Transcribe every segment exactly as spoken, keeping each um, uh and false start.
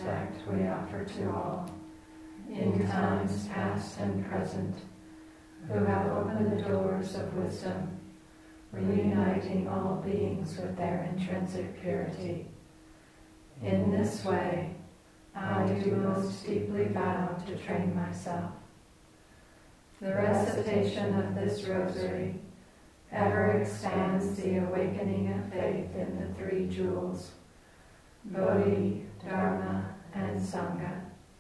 respect we offer to all, in times past and present, who have opened the doors of wisdom, reuniting all beings with their intrinsic purity. In this way, I do most deeply vow to train myself. The recitation of this rosary ever expands the awakening of faith in the three jewels, Bodhi, Dharma, and Sangha.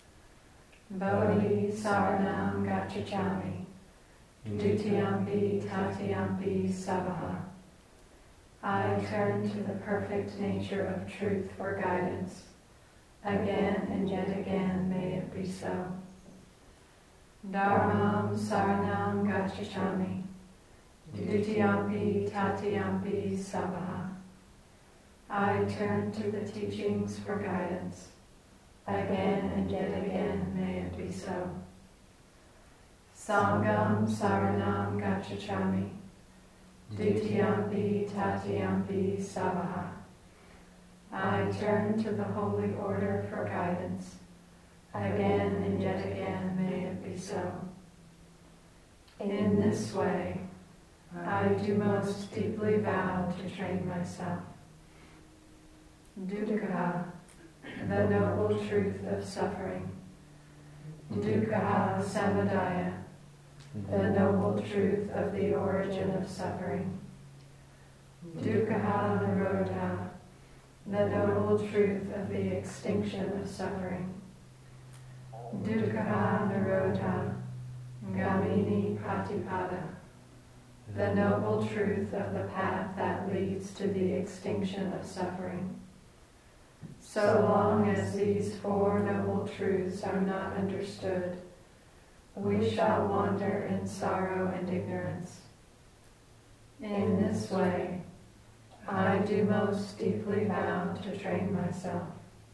Bodhi saranam gacchami, dutiyampi tatiyampi savaha. I turn to the perfect nature of truth for guidance. Again and yet again may it be so. Dharmam saranam gacchami, dutiyampi tatiyampi savaha. I turn to the teachings for guidance. Again and yet again may it be so. Sangam saranam gacchami, dutiyampi tatiyampi savaha. I turn to the holy order for guidance. Again and yet again may it be so. In this way, I do most deeply vow to train myself. Dukkha, the noble truth of suffering. Dukkha samudaya, the noble truth of the origin of suffering. Dukkha nirodha, the noble truth of the extinction of suffering. Dukkha nirodha, gamini pratipada, the noble truth of the path that leads to the extinction of suffering. So long as these four noble truths are not understood, we shall wander in sorrow and ignorance. In this way, I do most deeply vow to train myself.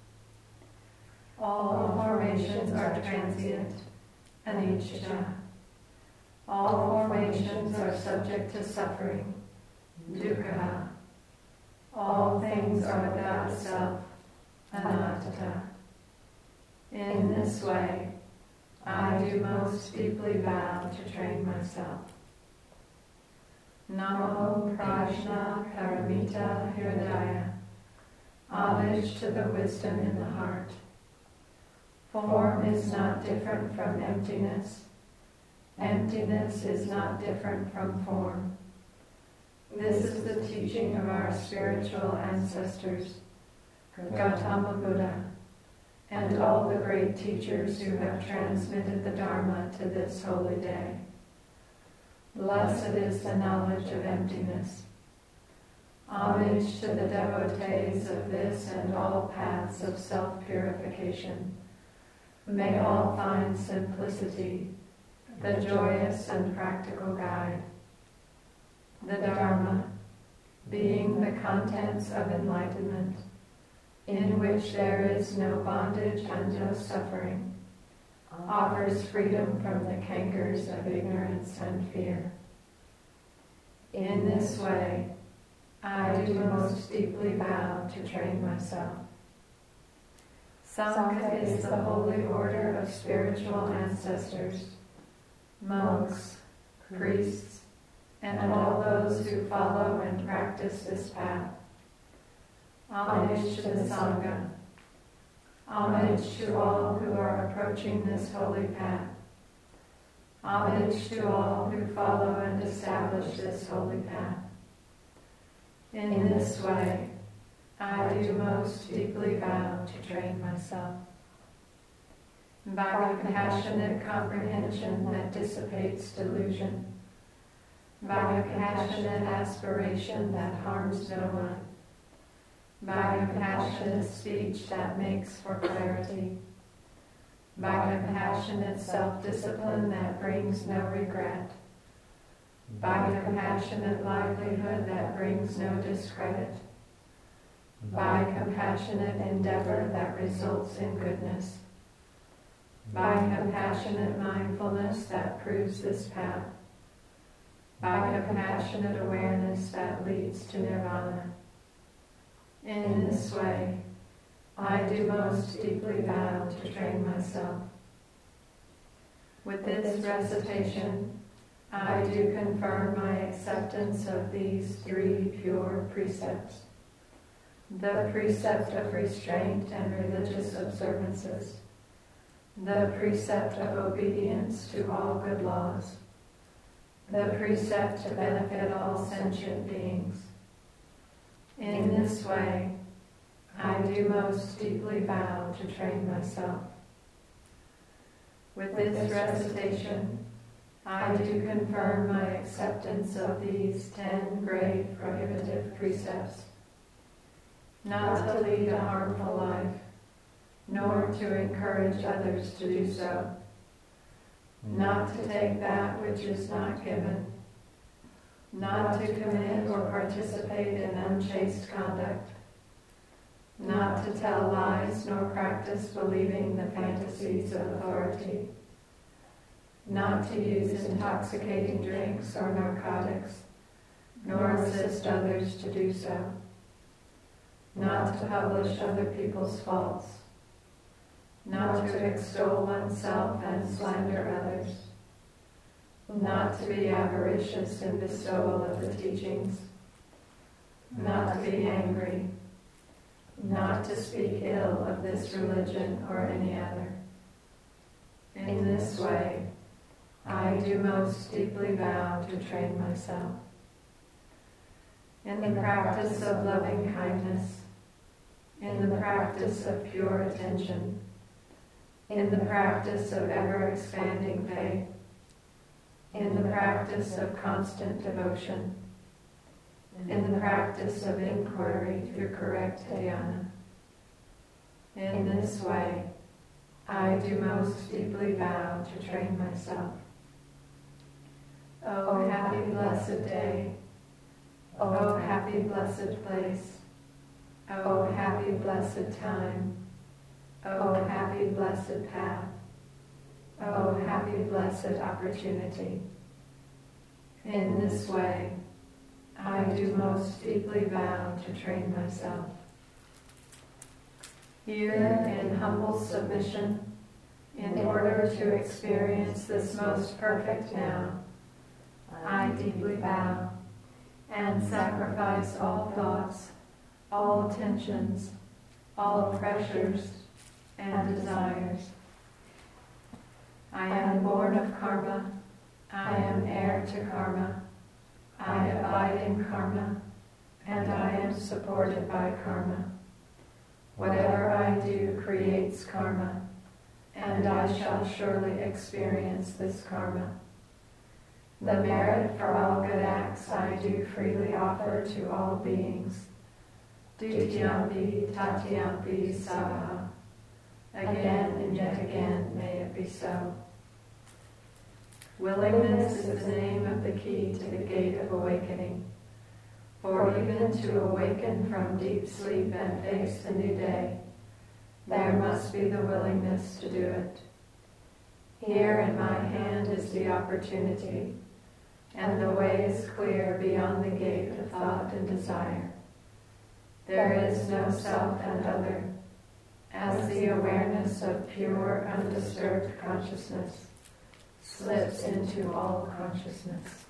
All formations are transient, anicca. All formations are subject to suffering, dukkha. All things are without self, anatta. In this way, I do most deeply vow to train myself. Namo Prajna Paramita Hridaya. Homage to the wisdom in the heart. Form is not different from emptiness. Emptiness is not different from form. This is the teaching of our spiritual ancestors, Gautama Buddha, and all the great teachers who have transmitted the Dharma to this holy day. Blessed is the knowledge of emptiness. Homage to the devotees of this and all paths of self-purification. May all find simplicity, the joyous and practical guide. The Dharma, being the contents of enlightenment, in which there is no bondage and no suffering, offers freedom from the cankers of ignorance and fear. In this way, I do most deeply vow to train myself. Sangha is the holy order of spiritual ancestors, monks, priests, and all those who follow and practice this path. Homage to the Sangha. Homage to all who are approaching this holy path. Homage to all who follow and establish this holy path. In this way, I do most deeply vow to train myself. By compassionate comprehension that dissipates delusion, by compassionate aspiration that harms no one, by compassionate speech that makes for clarity, by compassionate self-discipline that brings no regret, by compassionate livelihood that brings no discredit, by compassionate endeavor that results in goodness, by compassionate mindfulness that proves this path, by compassionate awareness that leads to nirvana. In this way, I do most deeply vow to train myself. With this recitation, I do confirm my acceptance of these three pure precepts. The precept of restraint and religious observances, the precept of obedience to all good laws, the precept to benefit all sentient beings. In this way, I do most deeply vow to train myself. With this recitation, I do confirm my acceptance of these ten grave prohibitive precepts. Not to lead a harmful life, nor to encourage others to do so. Not to take that which is not given. Not to commit or participate in unchaste conduct. Not to tell lies nor practice believing the fantasies of authority. Not to use intoxicating drinks or narcotics, nor assist others to do so. Not to publish other people's faults. Not to extol oneself and slander others. Not to be avaricious in bestowal of the teachings. Not to be angry. Not to speak ill of this religion or any other. In this way, I do most deeply vow to train myself. In the practice of loving kindness, in the practice of pure attention, in the practice of ever-expanding faith, in the practice of constant devotion, in the practice of inquiry through correct dhyana. In this way, I do most deeply vow to train myself. O happy blessed day, O happy blessed place, O happy blessed time, O happy blessed path, O happy blessed opportunity. In this way, I do most deeply vow to train myself. Here in humble submission, in order to experience this most perfect now, I deeply vow and sacrifice all thoughts, all tensions, all pressures and desires. I am born of karma, I am heir to karma, I abide in karma, and I am supported by karma. Whatever I do creates karma, and I shall surely experience this karma. The merit for all good acts I do freely offer to all beings. Dutiyampi tatiyampi savaha. Again and yet again may it be so. Willingness is the name of the key to the gate of awakening. For even to awaken from deep sleep and face the new day, there must be the willingness to do it. Here in my hand is the opportunity, and the way is clear beyond the gate of thought and desire. There is no self and other, as the awareness of pure, undisturbed consciousness slips into all consciousness.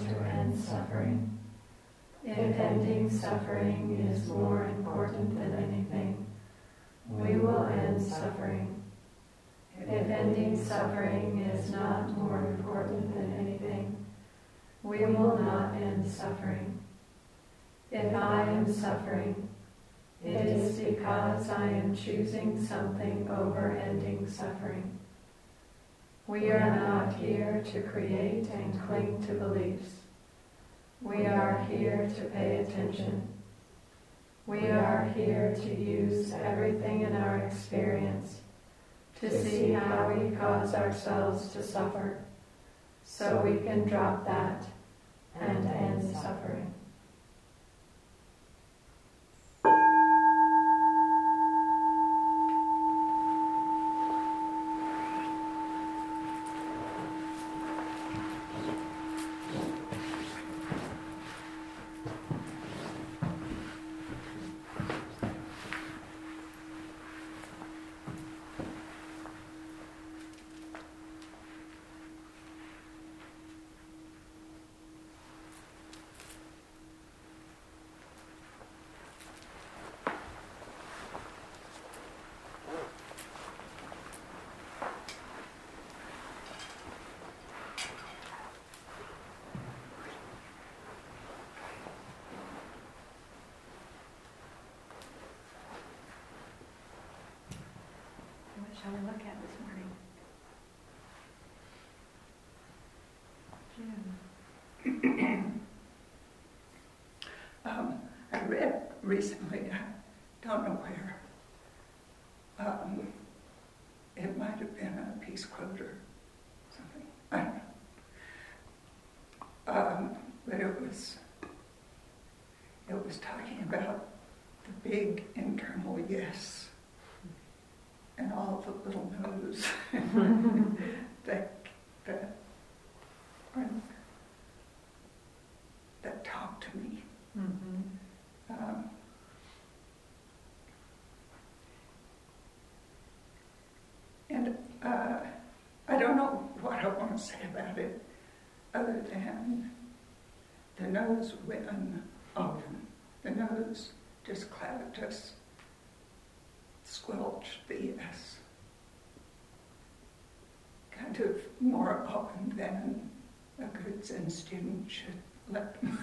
to end suffering. If ending suffering is more important than anything, we will end suffering. If ending suffering is not more important than anything, we will not end suffering. If I am suffering, it is because I am choosing something over ending suffering. We are not here to create and cling to beliefs. We are here to pay attention. We are here to use everything in our experience to see how we cause ourselves to suffer, so we can drop that and end suffering. What shall we look at this morning? June. um, I read recently, I don't know where, um, it might have been a Peace Quote or something, I don't know. Um, but it was, it was talking about the big internal yes and all the little no's that, that, that talk to me. Mm-hmm. Um, and uh, I don't know what I want to say about it other than the no's win often. The no's just cloud, just squelch the yes. Kind of more often than a good Zen student should let them.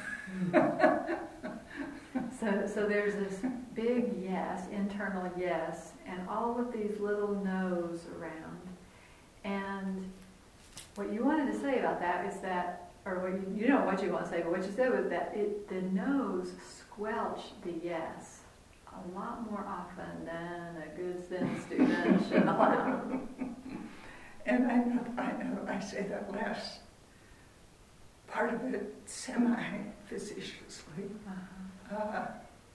so, so there's this big yes, internal yes, and all of these little no's around. And what you wanted to say about that is that, or what you, you know what you want to say, but what you said was that it, the no's squelch the yes a lot more often than a good Zen student should allow. And I know, I know, I say that last part of it semi-facetiously. Uh-huh. Uh,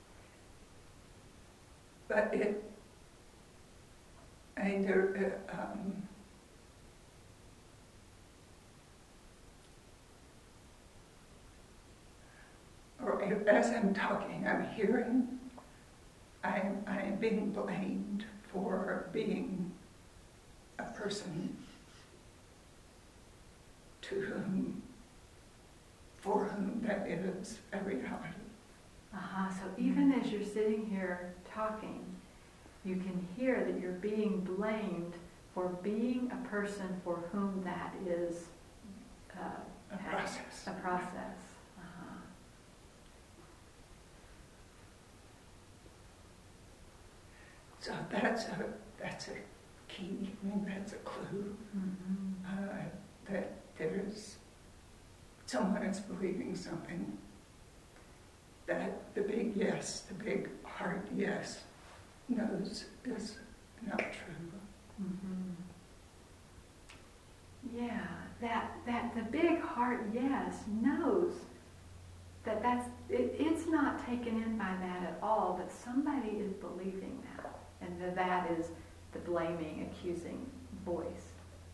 but it, I mean, there, uh, um, or as I'm talking, I'm hearing, I'm, I'm being blamed for being a person to whom, for whom that is a reality. Uh-huh. So even as you're sitting here talking, you can hear that you're being blamed for being a person for whom that is uh, a process. A process. Uh-huh. So that's a that's a key. I mean, that's a clue. Mm-hmm. uh, that there's someone is believing something. That the big yes, the big heart yes, knows is not true. Mm-hmm. Yeah, that that the big heart yes knows that that's it, it's not taken in by that at all. But somebody is believing that, and that that is the blaming, accusing voice.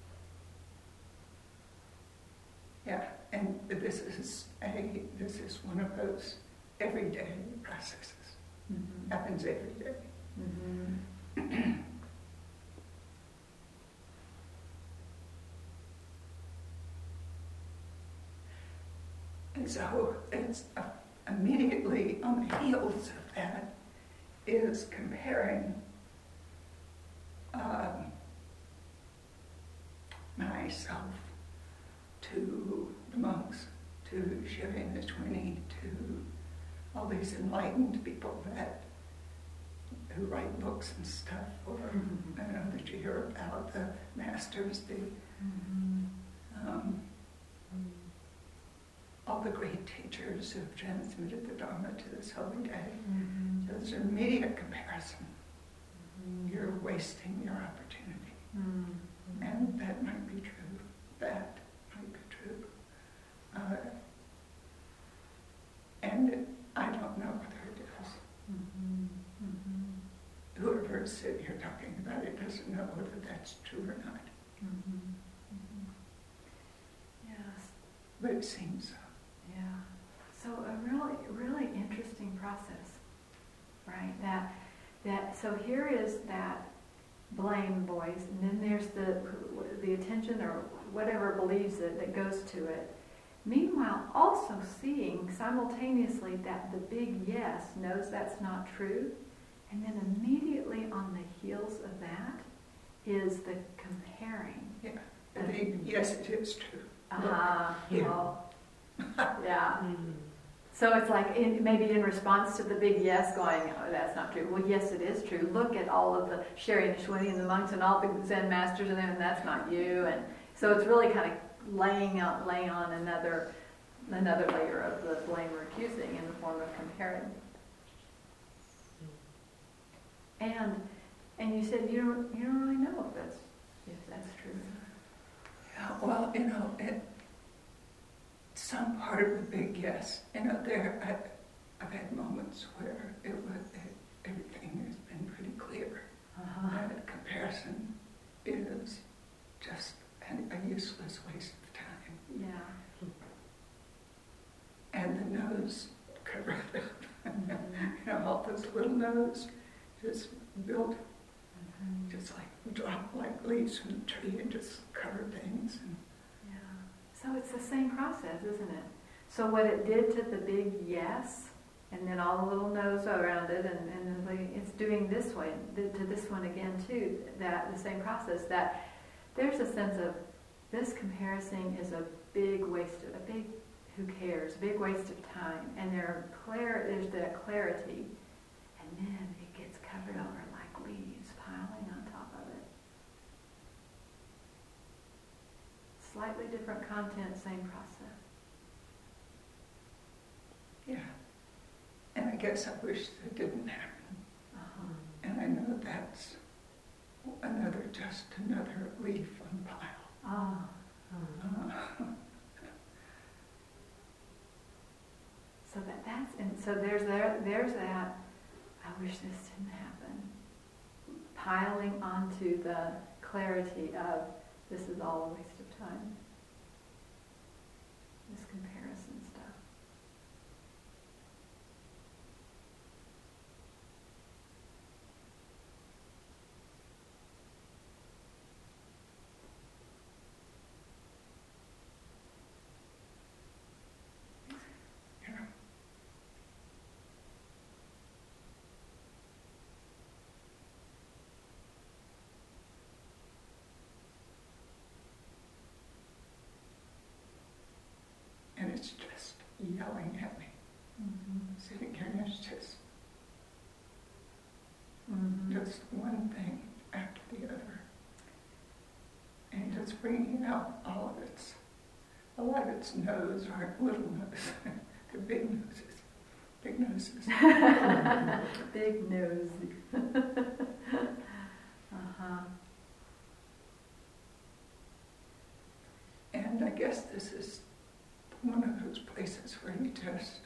Yeah, and this is a this is one of those everyday processes. Mm-hmm. Happens every day. Mm-hmm. And so it's uh, immediately on the heels of that is comparing um, myself to the monks, to Sherry and Nishwini, to all these enlightened people that who write books and stuff, or mm-hmm. I know that you hear about the masters, the mm-hmm. um, mm-hmm. all the great teachers who have transmitted the Dharma to this holy day. Mm-hmm. So there's an immediate comparison. Mm-hmm. You're wasting your opportunity. Mm-hmm. And that might be true. That might be true. Uh, and it, I don't know whether it is. Mm-hmm. Mm-hmm. Whoever is sitting here talking about it doesn't know whether that's true or not. Mm-hmm. Mm-hmm. Yes. But it seems so. Yeah. So a really, really interesting process, right? That, that. So here is that blame voice, and then there's the the attention or whatever believes it that goes to it. Meanwhile, also seeing simultaneously that the big yes knows that's not true, and then immediately on the heels of that is the comparing. Yeah. The, yes, it is true. Uh-huh. Yeah. Oh. Yeah. Mm-hmm. So it's like in, maybe in response to the big yes going, oh, that's not true. Well, yes, it is true. Look at all of the Sherry and Nishwini and the monks and all the Zen masters and them, and that's not you. And so it's really kind of laying out, laying on another another layer of the blame or accusing in the form of comparing. And and you said you don't you don't really know if that's if that's true. Yeah. Well, you know it. Some part of the big yes, you know, there I, I've had moments where it was it, everything has been pretty clear. Uh-huh. That comparison is just an, a useless waste of time. Yeah. And the nose covered up. Mm-hmm. You know, all those little nose just built, mm-hmm. just like drop like leaves from the tree and just cover things. And, so it's the same process, isn't it? So what it did to the big yes, and then all the little no's around it, and, and then it's doing this way, to this one again too, that the same process, that there's a sense of this comparison is a big waste, of, a big, who cares, a big waste of time, and there clear, there's that clarity, and then it gets covered over like leaves piling on top of it. Slightly different content, same process. Yeah. And I guess I wish that didn't happen. Uh-huh. And I know that's another, just another leaf on the pile. Ah. Uh-huh. Uh, so that that's, and so there's there, there's that, I wish this didn't happen. Piling onto the clarity of this is all a waste of time. This comparison stuff. Yeah. And it's just yelling at me. Mm-hmm. Sitting here and it's just, mm-hmm. just one thing after the other. And just bringing out all of its, a lot of its nose aren't little noses, they're big noses. Big noses. Big nose. Uh-huh. And I guess this is one of those places where you just,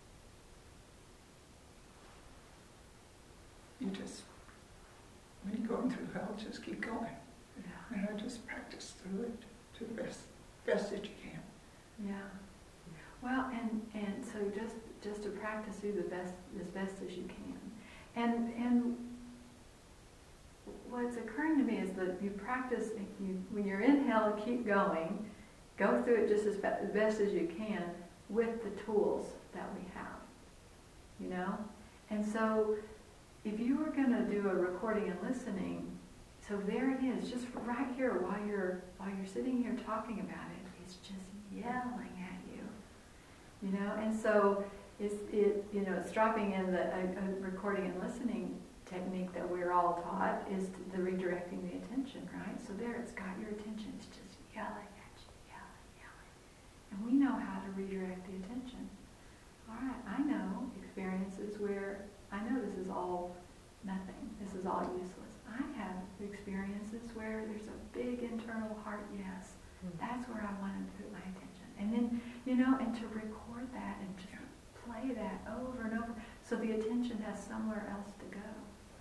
you just, when you're going through hell, just keep going. Yeah. And I just practice through it to the best, best that you can. Yeah. Well, and, and so just just to practice through the best as best as you can. And and what's occurring to me is that you practice, you, when you're in hell, keep going, go through it just as, be, as best as you can, with the tools that we have, you know? And so if you were going to do a recording and listening, so there it is, just right here while you're while you're sitting here talking about it, it's just yelling at you, you know? And so it's, it, you know, it's dropping in the a, a recording and listening technique that we're all taught is the redirecting the attention, right? So there it's got your attention, it's just yelling at you, yelling, yelling. And we know how to redirect the attention. All right, I know experiences where I know this is all nothing, this is all useless. I have experiences where there's a big internal heart yes. That's where I want to put my attention. And then, you know, and to record that and just play that over and over so the attention has somewhere else to go.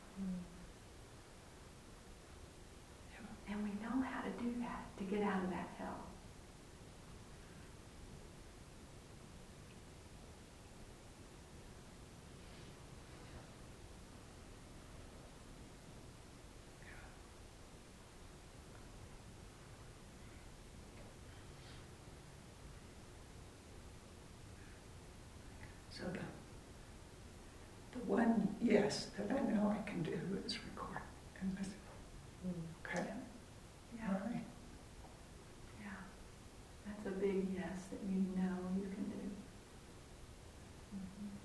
And we know how to do that, to get out of that hell. So the, the one yes that I know I can do is record and listen. Okay? Yeah. All right. Yeah. That's a big yes that you know you can do. Mm-hmm.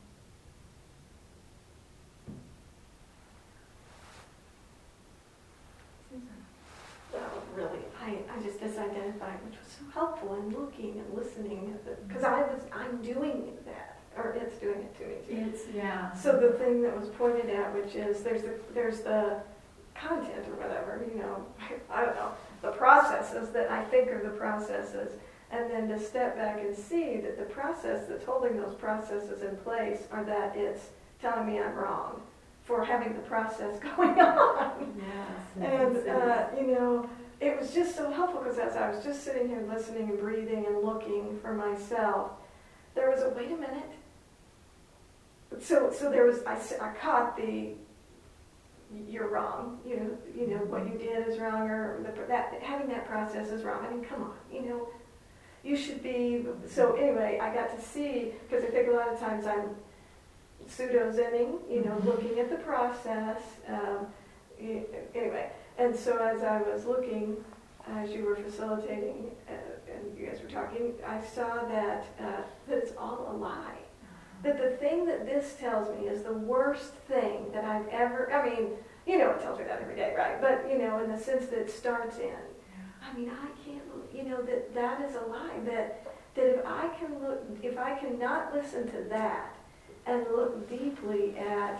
Susan. Well, really, I, I just disidentified, which was so helpful in looking and listening, because I was, I'm doing that, or it's doing it to me too. It's, yeah. So the thing that was pointed at, which is there's the, there's the content or whatever, you know, I, I don't know, the processes that I think are the processes, and then to step back and see that the process that's holding those processes in place are that it's telling me I'm wrong for having the process going on. Yes. And, uh, you know, it was just so helpful because as I was just sitting here listening and breathing and looking for myself, there was a, wait a minute. So, so there was, I, I caught the, you're wrong, you know, you know, what you did is wrong, or the, that, having that process is wrong. I mean, come on, you know, you should be, so anyway, I got to see, because I think a lot of times I'm pseudo-zenning, you know, looking at the process, um, anyway, and so as I was looking, as you were facilitating, uh, and you guys were talking, I saw that, uh, that it's all a lie. That the thing that this tells me is the worst thing that I've ever, I mean, you know, it tells me that every day, right? But, you know, in the sense that it starts in, I mean, I can't, you know, that that is a lie. That, that if I can look, if I cannot listen to that and look deeply at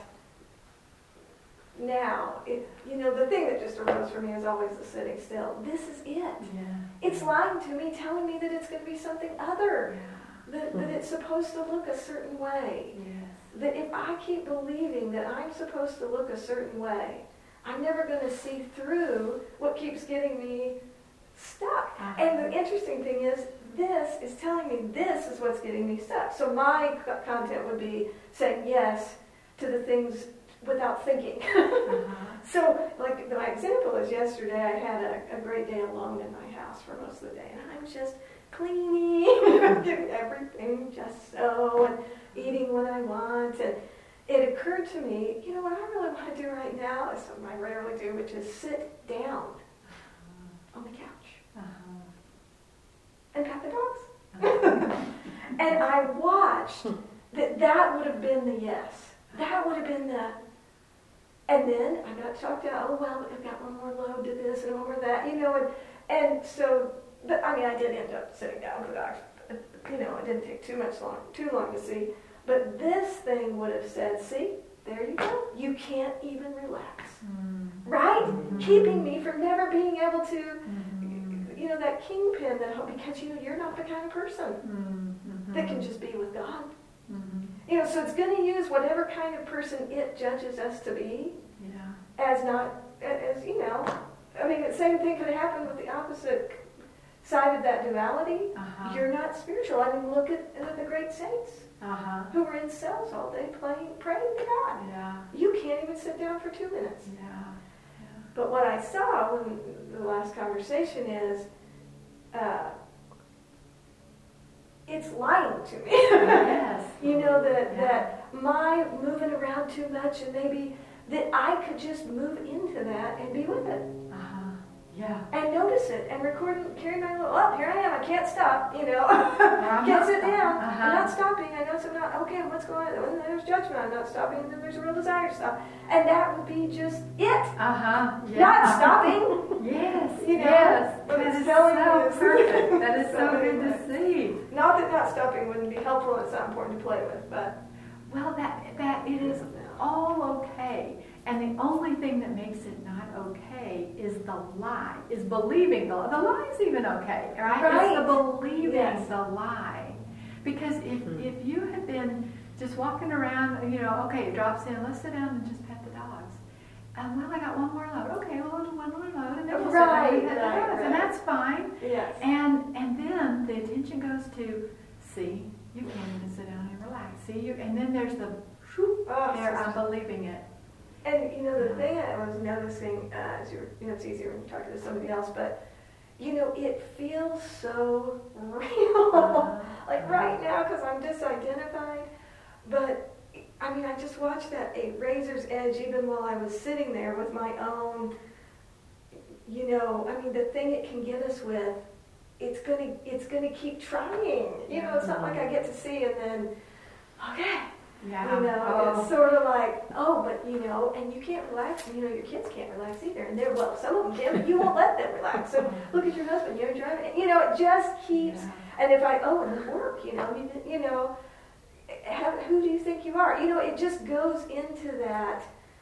now, it, you know, the thing that just arose for me is always the sitting still. This is it. Yeah. It's lying to me, telling me that it's going to be something other. Yeah. That, that it's supposed to look a certain way. Yes. That if I keep believing that I'm supposed to look a certain way, I'm never going to see through what keeps getting me stuck. Uh-huh. And the interesting thing is, this is telling me this is what's getting me stuck. So my c- content would be saying yes to the things without thinking. Uh-huh. So, like, my example is yesterday I had a, a great day alone in my house for most of the day, and I'm just cleaning, getting everything just so, and eating what I want, and it occurred to me, you know what I really want to do right now is something I rarely do, which is sit down uh-huh. on the couch Uh-huh. and pat the dogs. Uh-huh. And I watched that that would have been the yes. That would have been the, and then I got talked out, oh well, I've got one more load to this and one more that, you know, and, and so, but I mean, I did end up sitting down for that. You know, it didn't take too much long, too long to see. But this thing would have said, see, there you go. You can't even relax. Mm-hmm. Right? Mm-hmm. Keeping me from never being able to, Mm-hmm. you know, that kingpin that, because, you know, you're not the kind of person Mm-hmm. that can just be with God. Mm-hmm. You know, so it's going to use whatever kind of person it judges us to be Yeah. as not, as, you know, I mean, the same thing could happen with the opposite side of that duality. Uh-huh. You're not spiritual. I mean, look at, at the great saints Uh-huh. who were in cells all day playing, praying to God. Yeah. You can't even sit down for two minutes. Yeah. Yeah. But what I saw in the last conversation is, uh, it's lying to me. Yes. You know, that, Yeah. that my moving around too much, and maybe that I could just move into that and be with it. Uh-huh. Yeah. And notice it and record and carry my little, oh, here I am, I can't stop, you know. I'm Can't not sit stopping. down. Uh-huh. I'm not stopping. I know some not, okay, what's going on? And there's judgment, I'm not stopping, and then there's a real desire to stop. And that would be just it. Uh-huh. Yeah. Not stopping. Yes. You know, yes. but That it's is telling so you- perfect. That is so So good anyway. to see. Not that not stopping wouldn't be helpful, it's not important to play with, but Well, that that it is all okay. And the only thing that makes it not okay is the lie, is believing the lie. The lie is even okay, right? Right. It's the believing Yes. the lie. Because if, Mhm. if you had been just walking around, you know, okay, it drops in, let's sit down and just pet the dogs. Um, well, I got one more load. Okay, well, we'll do one more load, and then we'll sit down Right, and pet the right, dogs. And right. that's fine. yes. And and then the attention goes to, see, you can't even sit down and relax. See, you, and then there's the, whoop, Oh, there, so- I'm believing it. And you know, the thing I was noticing, uh, as you're, you know, it's easier when you're talking to somebody else, but you know, it feels so real, Uh, like right now, because I'm disidentified. But I mean, I just watched that a razor's edge, even while I was sitting there with my own. You know, I mean, the thing it can get us with, it's gonna, it's gonna keep trying. You know, it's not like I get to see and then, okay. Yeah. You know, Oh. it's sort of like, oh, but you know, and you can't relax, and you know, your kids can't relax either. And they're, well, some of them can, but you won't let them relax. So look at your husband, you're driving. And, you know, it just keeps, Yeah. and if I, oh, and work, you know, you, you know, have, who do you think you are? You know, it just goes into that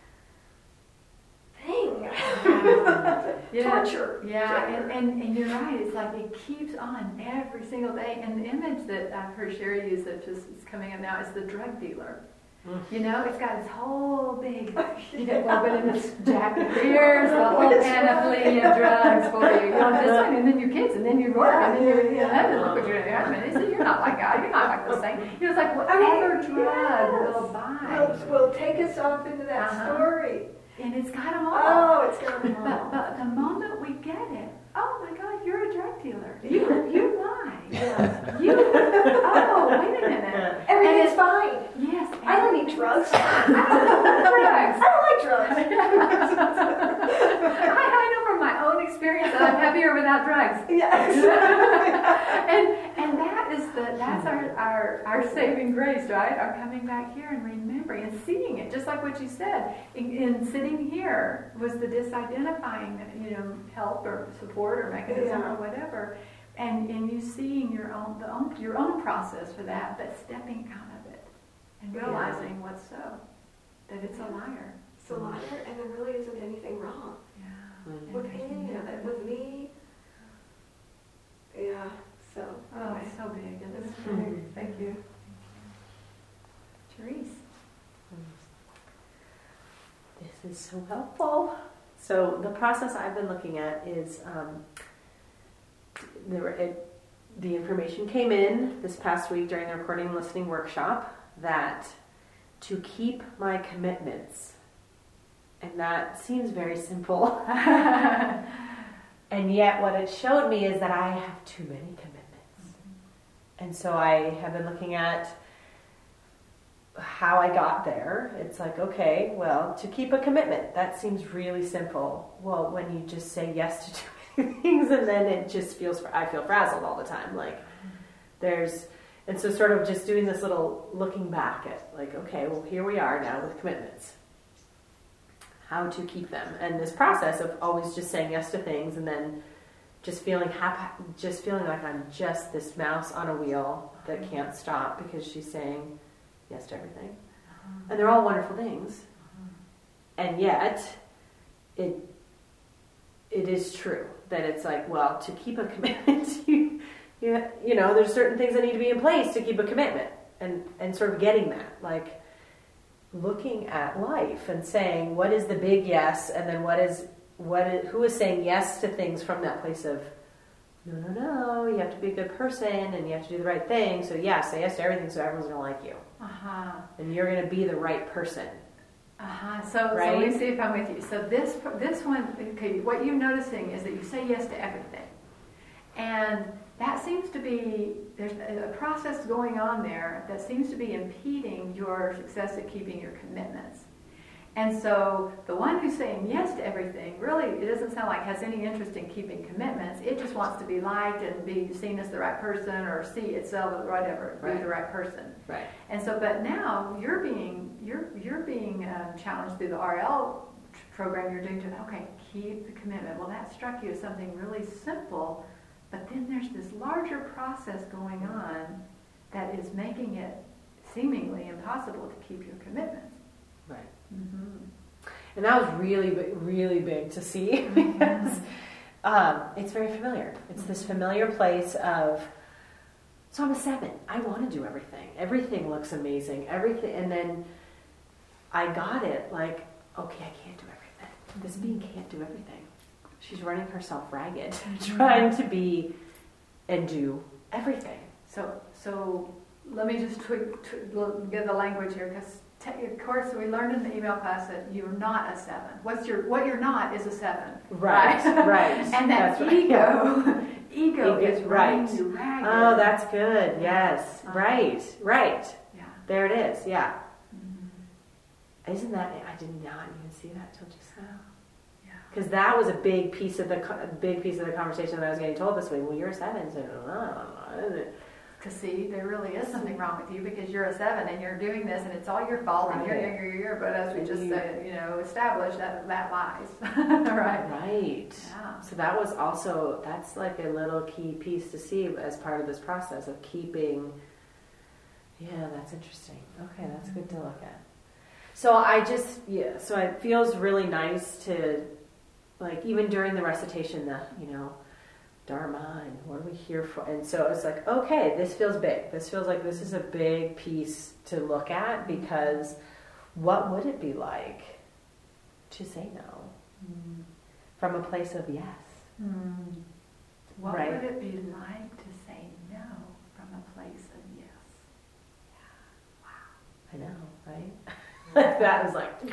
thing. Yeah. Torture. Yeah, and, and, and you're right. It's like it keeps on every single day. And the image that I've heard Sherry use that just is coming up now is the drug dealer. Mm. You know, it's got this whole big, you know, open in this jacket. Here's the whole panoply of drugs for you. You know, this one, and then your kids, and then your work, and then your, Yeah, and then look what you're doing. And see, you're not like God. You're not like this thing. You know, it's like whatever drug yes. will buy. Will, will take us off into that Uh-huh. story. And it's got them all. Oh, it's got them But, all. but the moment we get it, oh my God, you're a drug dealer. You you lie. Yeah. You oh wait a minute. Everything's And fine. it- Yes. I don't need drugs. I don't need drugs. I don't like drugs. I, I know from my own experience that I'm happier without drugs. Yes. and and that is the that's our, our our saving grace, right? Our coming back here and remembering and seeing it, just like what you said. In, in sitting here was the disidentifying, you know, help or support or mechanism Yeah. or whatever, and and you seeing your own the own your own process for that, but stepping out of it and Yeah. realizing what's so, that it's a liar. It's a liar, and there really isn't anything wrong Yeah. Mm. with any of it. With me. Yeah. So. Oh, anyway. it's so big. It's It's big. Thank you. Therese. This is so helpful. So the process I've been looking at is um, there were, it, the information came in this past week during the recording and listening workshop that to keep my commitments, and that seems very simple. And yet what it showed me is that I have too many commitments. And so I have been looking at how I got there. It's like, okay, well, to keep a commitment, that seems really simple. Well, when you just say yes to too many things, and then it just feels, I feel frazzled all the time. Like there's, and so sort of just doing this little looking back at like, okay, well, here we are now with commitments. How to keep them, and this process of always just saying yes to things, and then just feeling happy, just feeling like I'm just this mouse on a wheel that can't stop because she's saying yes to everything, and they're all wonderful things, and yet it it is true that it's like, well, to keep a commitment, you you, you know, there's certain things that need to be in place to keep a commitment, and and sort of getting that, like looking at life and saying what is the big yes, and then what is what is, who is saying yes to things from that place of no no no you have to be a good person and you have to do the right thing, so yeah, say yes to everything so everyone's gonna like you, Uh-huh. and you're gonna be the right person. Uh-huh. So, Right? so let me see if I'm with you. So this this one, okay, what you're noticing is that you say yes to everything. And that seems to be, there's a process going on there that seems to be impeding your success at keeping your commitments. And so the one who's saying yes to everything, really, it doesn't sound like has any interest in keeping commitments. It just wants to be liked and be seen as the right person, or see itself as whatever, Right. be the right person. Right. And so, but now you're being you're you're being um, challenged through the R L program you're doing to, okay, keep the commitment. Well, that struck you as something really simple, but then there's this larger process going on that is making it seemingly impossible to keep your commitments. Right. Mm-hmm. And that was really, bi- really big to see because um, it's very familiar. It's this familiar place of, so I'm a seven. I want to do everything. Everything looks amazing. Everything, and then I got it. Like, okay, I can't do everything. This being can't do everything. She's running herself ragged, trying to be and do everything. So, so let me just tweak, tweak, get the language here, because of course we learned in the email class that you're not a seven. What's your what you're not is a seven. Right, right. right. And that that's ego, right. ego, ego is running right. you ragged. Oh, that's good. Yes, uh-huh. right, right. Yeah. There it is. Yeah. Mm-hmm. Isn't that? I did not even see that till just now. Yeah. Because that was a big piece of the co- big piece of the conversation that I was getting told this week. Well, you're a seven, so I don't know. Because see, there really is something wrong with you because you're a seven and you're doing this and it's all your fault and you're, Right. you're, you're, you're, but as we And just you- said, you know, established that that lies. Right. Right. Yeah. So that was also, that's like a little key piece to see as part of this process of keeping, yeah, that's interesting. Okay, that's good to look at. So I just, yeah, so it feels really nice to, like, even during the recitation, the, you know, Dharma and what are we here for? And so it's like, okay, this feels big. This feels like this is a big piece to look at because what would it be like to say no mm. from a place of yes? Mm. What right? would it be like to say no from a place of yes? Yeah. Wow. I know, right? That was like,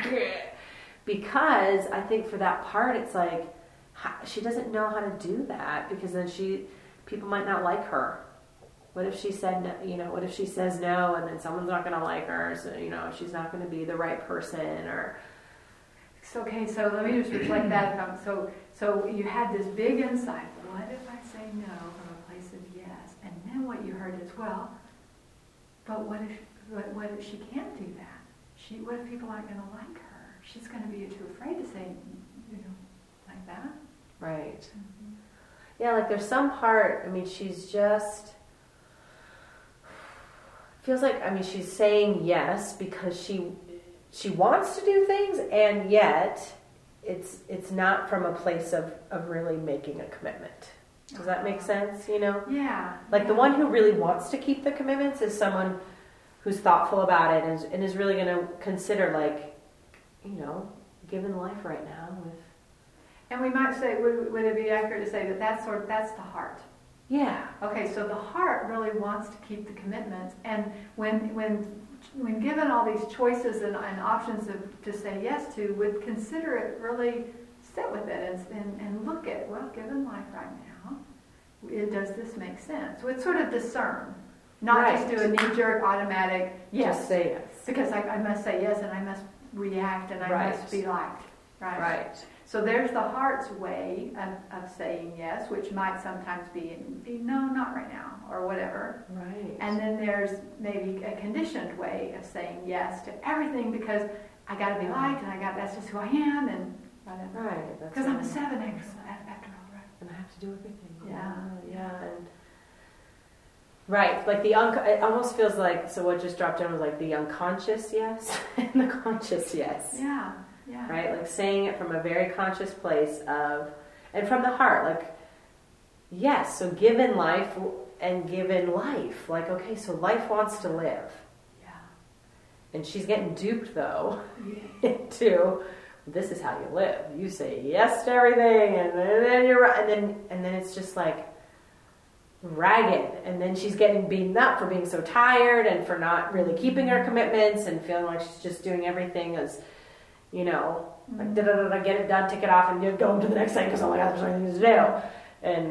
because I think for that part, it's like, she doesn't know how to do that because then she, people might not like her. What if she said, no, you know, what if she says no and then someone's not going to like her? So, you know, she's not going to be the right person or. So, okay, so let me just reflect that. So, so you had this big insight. What if I say no from a place of yes? And then what you heard is, well, but what if, what, what if she can't do that? She, what if people aren't going to like her? She's going to be too afraid to say, you know, like that. Right. Mm-hmm. Yeah, like there's some part, I mean, she's just, feels like, I mean, she's saying yes because she she wants to do things, and yet it's it's not from a place of, of really making a commitment. Does that make sense, you know? Yeah. Like yeah. the one who really wants to keep the commitments is someone who's thoughtful about it and is, and is really going to consider, like, you know, given life right now with. And we might say, would, would it be accurate to say that that's sort of, that's the heart? Yeah. Okay, so the heart really wants to keep the commitments, and when when when given all these choices and, and options of, to say yes to, would consider it, really sit with it and, and, and look at, well, given life right now, it, does this make sense? So it's sort of discern, not Right. just do a knee-jerk automatic yes. Just say yes. Because I, I must say yes and I must react and I Right. must be liked. Right. Right. So there's the heart's way of, of saying yes, which might sometimes be, be no, not right now, or whatever. Right. And then there's maybe a conditioned way of saying yes to everything because I got to be liked and I got that's just who I am and whatever. Right. Because I'm a seven after, after all, right? And I have to do everything. Yeah. Yeah. And right. Like the un- it almost feels like, so what just dropped in was like the unconscious yes and the conscious yes. Yeah. Yeah. Right? Like saying it from a very conscious place of, and from the heart, like, yes, so given life and given life, like, okay, so life wants to live. Yeah. And she's getting duped, though, Yeah. into, this is how you live. You say yes to everything, and then you're right, and then, and then it's just like, ragged, and then she's getting beaten up for being so tired and for not really keeping her commitments and feeling like she's just doing everything as, you know, like, da da da da, get it done, tick it off, and you go to the next thing because, oh my God, there's nothing to do. And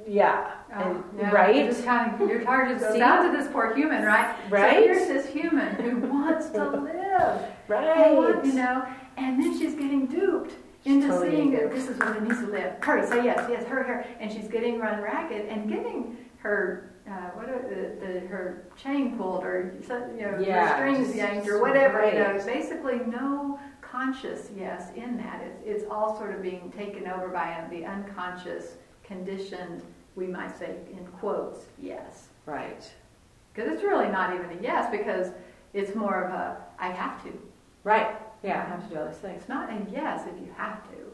yeah, Oh, and, yeah. right? You're just kind of, you're hard to go See? down to this poor human, right? Right? So here's this human who wants to live. Right. And what, you know, and then she's getting duped into Totally seeing that duped. this is what it needs to live. Hurry, say yes, yes, her, her. And she's getting run ragged and getting her, uh, what are the, the, her chain pulled or, you know, Yeah, her strings just- yanked or whatever. You know, right. basically no conscious yes in that. It's, it's all sort of being taken over by the unconscious, conditioned, we might say in quotes, yes. Right. Because it's really not even a yes, because it's more of a, I have to. Right. Yeah, I have to do all these things. It's not a yes if you have to.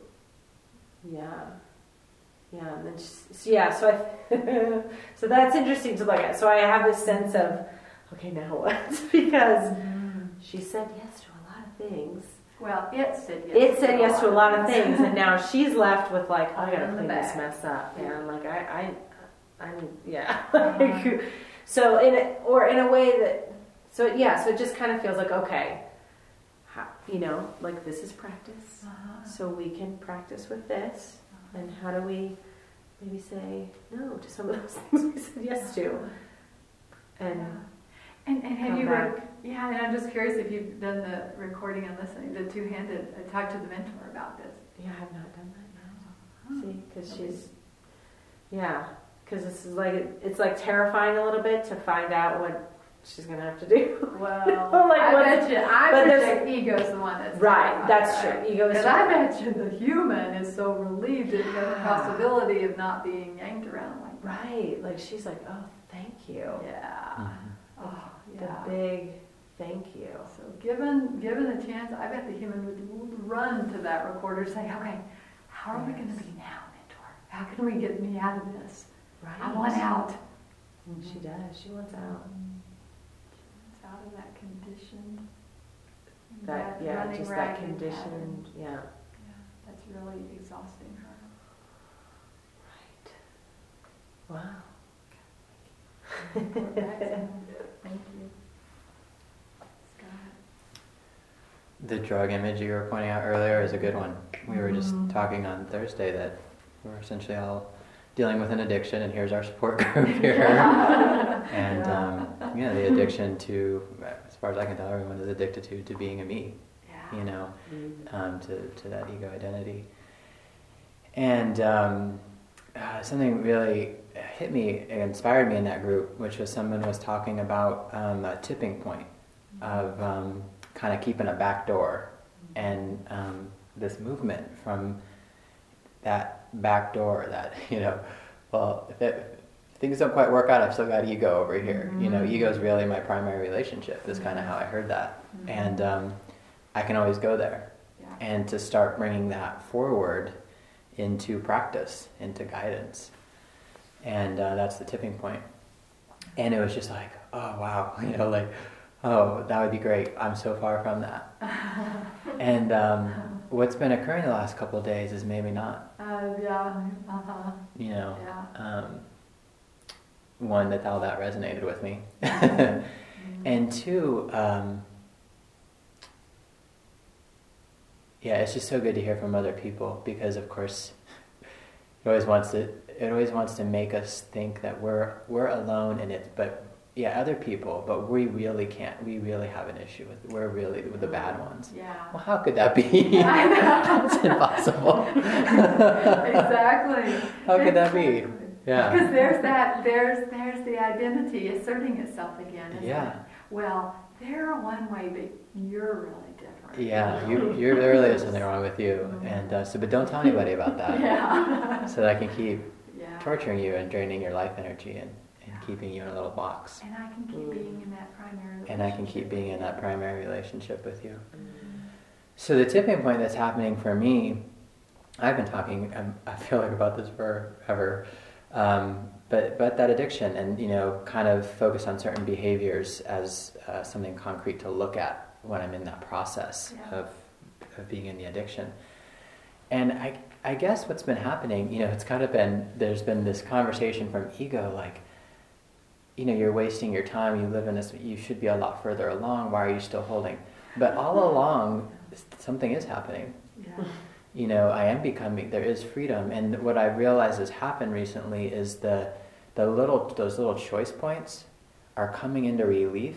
Yeah. Yeah, and then just, so yeah, so I, so that's interesting to look at. So I have this sense of, okay, now what? Because she said yes to a lot of things. Well, it said yes. It said yes to a lot of things, and now she's left with like, I gotta In the clean this bag. mess up. Yeah, I'm like, I, I, I need, yeah. Like, so in a, or in a way that, so yeah, so it just kind of feels like, okay, how, you know, like this is practice, Uh-huh. so we can practice with this, and how do we maybe say no to some of those things we said yes to, and And, and have come you, back. re- yeah, and I'm just curious if you've done the recording and listening, the two-handed, uh, talk to the mentor about this. Yeah, I have not done that yet. See, because she's, yeah, because this is like, it's like terrifying a little bit to find out what she's going to have to do. Well, Like, I what's- bet you, I but bet there's- you ego's the one that's Right, terrified, that's right? true. Ego is Because I bet you the human is so relieved at the Yeah. possibility of not being yanked around like that. Right, like she's like, oh, thank you. Yeah. Oh, yeah. The big thank you. So given given the chance, I bet the human would run to that recorder and say, okay, how are we going to be now, mentor? How can we get me out of this? Right. I want out. And she does. She wants out. It's out of that conditioned, That, yeah, running just that ragged conditioned, pattern. yeah. Yeah, that's really exhausting her. Right. Wow. Report back to him. Thank you. Scott. The drug image you were pointing out earlier is a good one. We were just Mhm. talking on Thursday that we're essentially all dealing with an addiction, and here's our support group here. And um, yeah, the addiction to, as far as I can tell, everyone is addicted to to being a me. Yeah. You know, Mm-hmm. um, to to that ego identity. And um, uh, something really hit me, inspired me in that group, which was someone was talking about um, a tipping point of um, kind of keeping a back door, and um, this movement from that back door that, you know, well, if, it, if things don't quite work out, I've still got ego over here. You know, ego is really my primary relationship, is kind of how I heard that. Mhm. And um, I can always go there. Yeah. And to start bringing that forward into practice, into guidance. And uh, that's the tipping point. And it was just like, oh, wow, you know, like, oh, that would be great. I'm so far from that. And um, what's been occurring the last couple of days is maybe not, Uh, yeah. Uh-huh. you know, Yeah. um, one, that all that resonated with me. Mhm. And two, um, yeah, it's just so good to hear from other people, because of course it always wants to it always wants to make us think that we're we're alone in it, but yeah, other people, but we really can't. We really have an issue with. We're really the bad ones. Yeah. Well, how could that be? I know. It's impossible. Exactly. How could that be? Yeah. Because there's that, there's there's the identity asserting itself again. Isn't Yeah. It? Well, they're one way, but you're really different. Yeah, you, you're, there really is something wrong with you, and uh, so. But don't tell anybody about that, Yeah. so that I can keep Yeah. torturing you and draining your life energy and, and keeping you in a little box. And I can keep being in that primary. And I can keep being in that primary relationship with you. Mhm. So the tipping point that's happening for me, I've been talking, um, I feel like about this forever, um, but but that addiction, and you know, kind of focus on certain behaviors as uh, something concrete to look at when I'm in that process Yeah. of of being in the addiction. And I I guess what's been happening, you know, it's kind of been, there's been this conversation from ego, like, you know, you're wasting your time, you live in this, you should be a lot further along, why are you still holding? But all along, something is happening. Yeah. you know, I am becoming, there is freedom. And what I realized has happened recently is the, the little, those little choice points are coming into relief.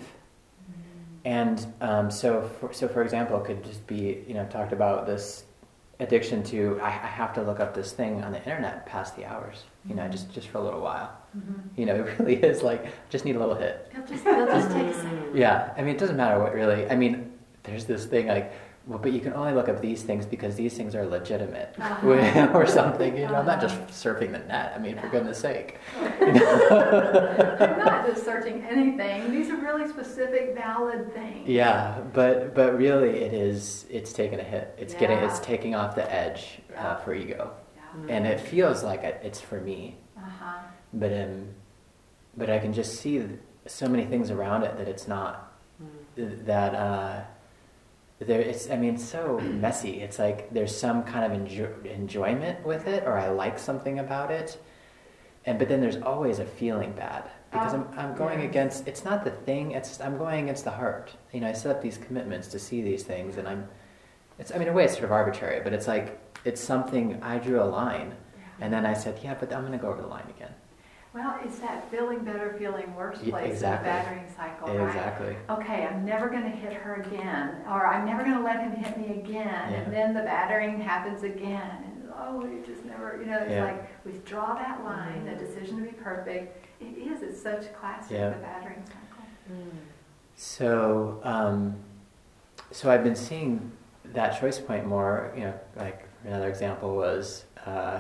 And um, so, for, so for example, it could just be, you know, talked about this addiction to, I, I have to look up this thing on the internet past the hours, you know, just, just for a little while. Mm-hmm. You know, it really is like, just need a little hit. It'll just, it'll just take a second. Yeah, I mean, it doesn't matter what really, I mean, there's this thing like, well, but you can only look up these things because these things are legitimate, Uh-huh. or something, you know, I'm not just surfing the net, I mean, for goodness sake. You know? I'm not just searching anything. These are really specific, valid things. Yeah, but but really it is, it's taking a hit. It's getting, Yeah. it's taking off the edge uh, Yeah. for ego. Yeah. And it feels like it, it's for me. Uh-huh. But um, but I can just see so many things around it that it's not, that uh, there it's, I mean, it's so messy. It's like there's some kind of enjoy, enjoyment with it, or I like something about it. And but then there's always a feeling bad. Because I'm, I'm going yes. against, it's not the thing, it's I'm going against the heart. You know, I set up these commitments to see these things, and I'm, it's, I mean, in a way it's sort of arbitrary, but it's like, it's something, I drew a line, and then I said, yeah, but I'm going to go over the line again. Well, it's that feeling better, feeling worse Yeah, place exactly. in the battering cycle, right? Exactly. Okay, I'm never going to hit her again, or I'm never going to let him hit me again, Yeah. and then the battering happens again, and oh, you just never, you know, it's Yeah. like we draw that line, the decision to be perfect. It is, it's such classic, Yeah. the battering cycle. So, um, so I've been seeing that choice point more, you know, like another example was, uh,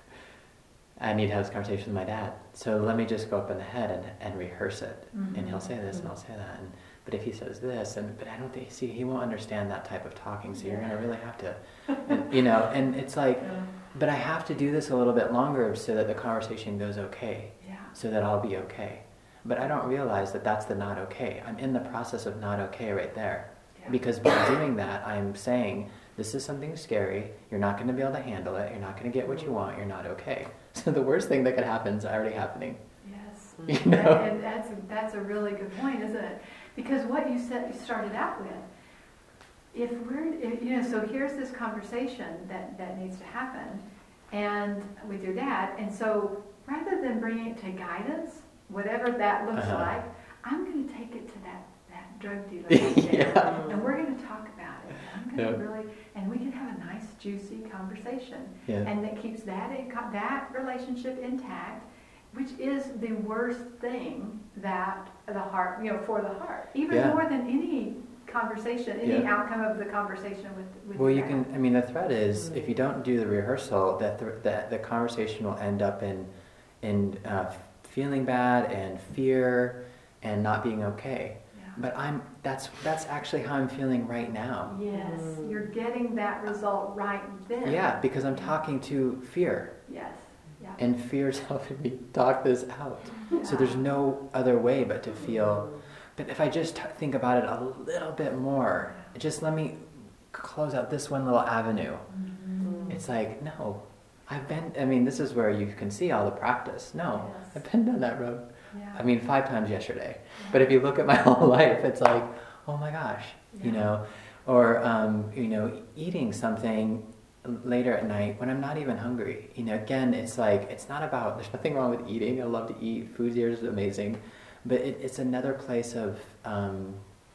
I need to have this conversation with my dad. So let me just go up in the head and, and rehearse it. Mm-hmm. And he'll say this and I'll say that. And, but if he says this, and but I don't think, see, he won't understand that type of talking, so you're going to really have to, and, you know, and it's like, but I have to do this a little bit longer so that the conversation goes okay, Yeah. so that I'll be okay. But I don't realize that that's the not okay. I'm in the process of not okay right there. Yeah. Because by doing that, I'm saying, this is something scary, you're not going to be able to handle it, you're not going to get what you want, you're not okay. So the worst thing that could happen is already happening. Yes. You know? And, and that's, a, that's a really good point, isn't it? Because what you said, you started out with, if we're, if, you know, so here's this conversation that, that needs to happen, and with your dad, and so rather than bringing it to guidance, whatever that looks Uh-huh. like, I'm going to take it to that, that drug dealer right there, Yeah. and we're going to talk about it. I'm going to Yeah. really, and we can have a nice, juicy conversation, Yeah. and that keeps that in, that relationship intact, which is the worst thing that the heart, you know, for the heart, even Yeah. more than any conversation, any Yeah. outcome of the conversation with, with Well, your you dad. can, I mean, the threat is, if you don't do the rehearsal, that the, that the conversation will end up in, in uh, feeling bad and fear and not being okay. Yeah. But I'm, that's, that's actually how I'm feeling right now. Yes, you're getting that result right then. Yeah, because I'm talking to fear. Yes. Yeah. And fear's helping me talk this out. So there's no other way but to feel. But if I just t- think about it a little bit more, just let me close out this one little avenue. Mm-hmm. It's like, no, I've been, I mean, this is where you can see all the practice. No, Yes. I've been down that road. Yeah. I mean, five times yesterday. But if you look at my whole life, it's like, oh my gosh, you Yeah. know, or, um, you know, eating something later at night when I'm not even hungry. You know, again, it's like, it's not about, there's nothing wrong with eating. I love to eat. Food here is amazing. But it, it's another place of, um,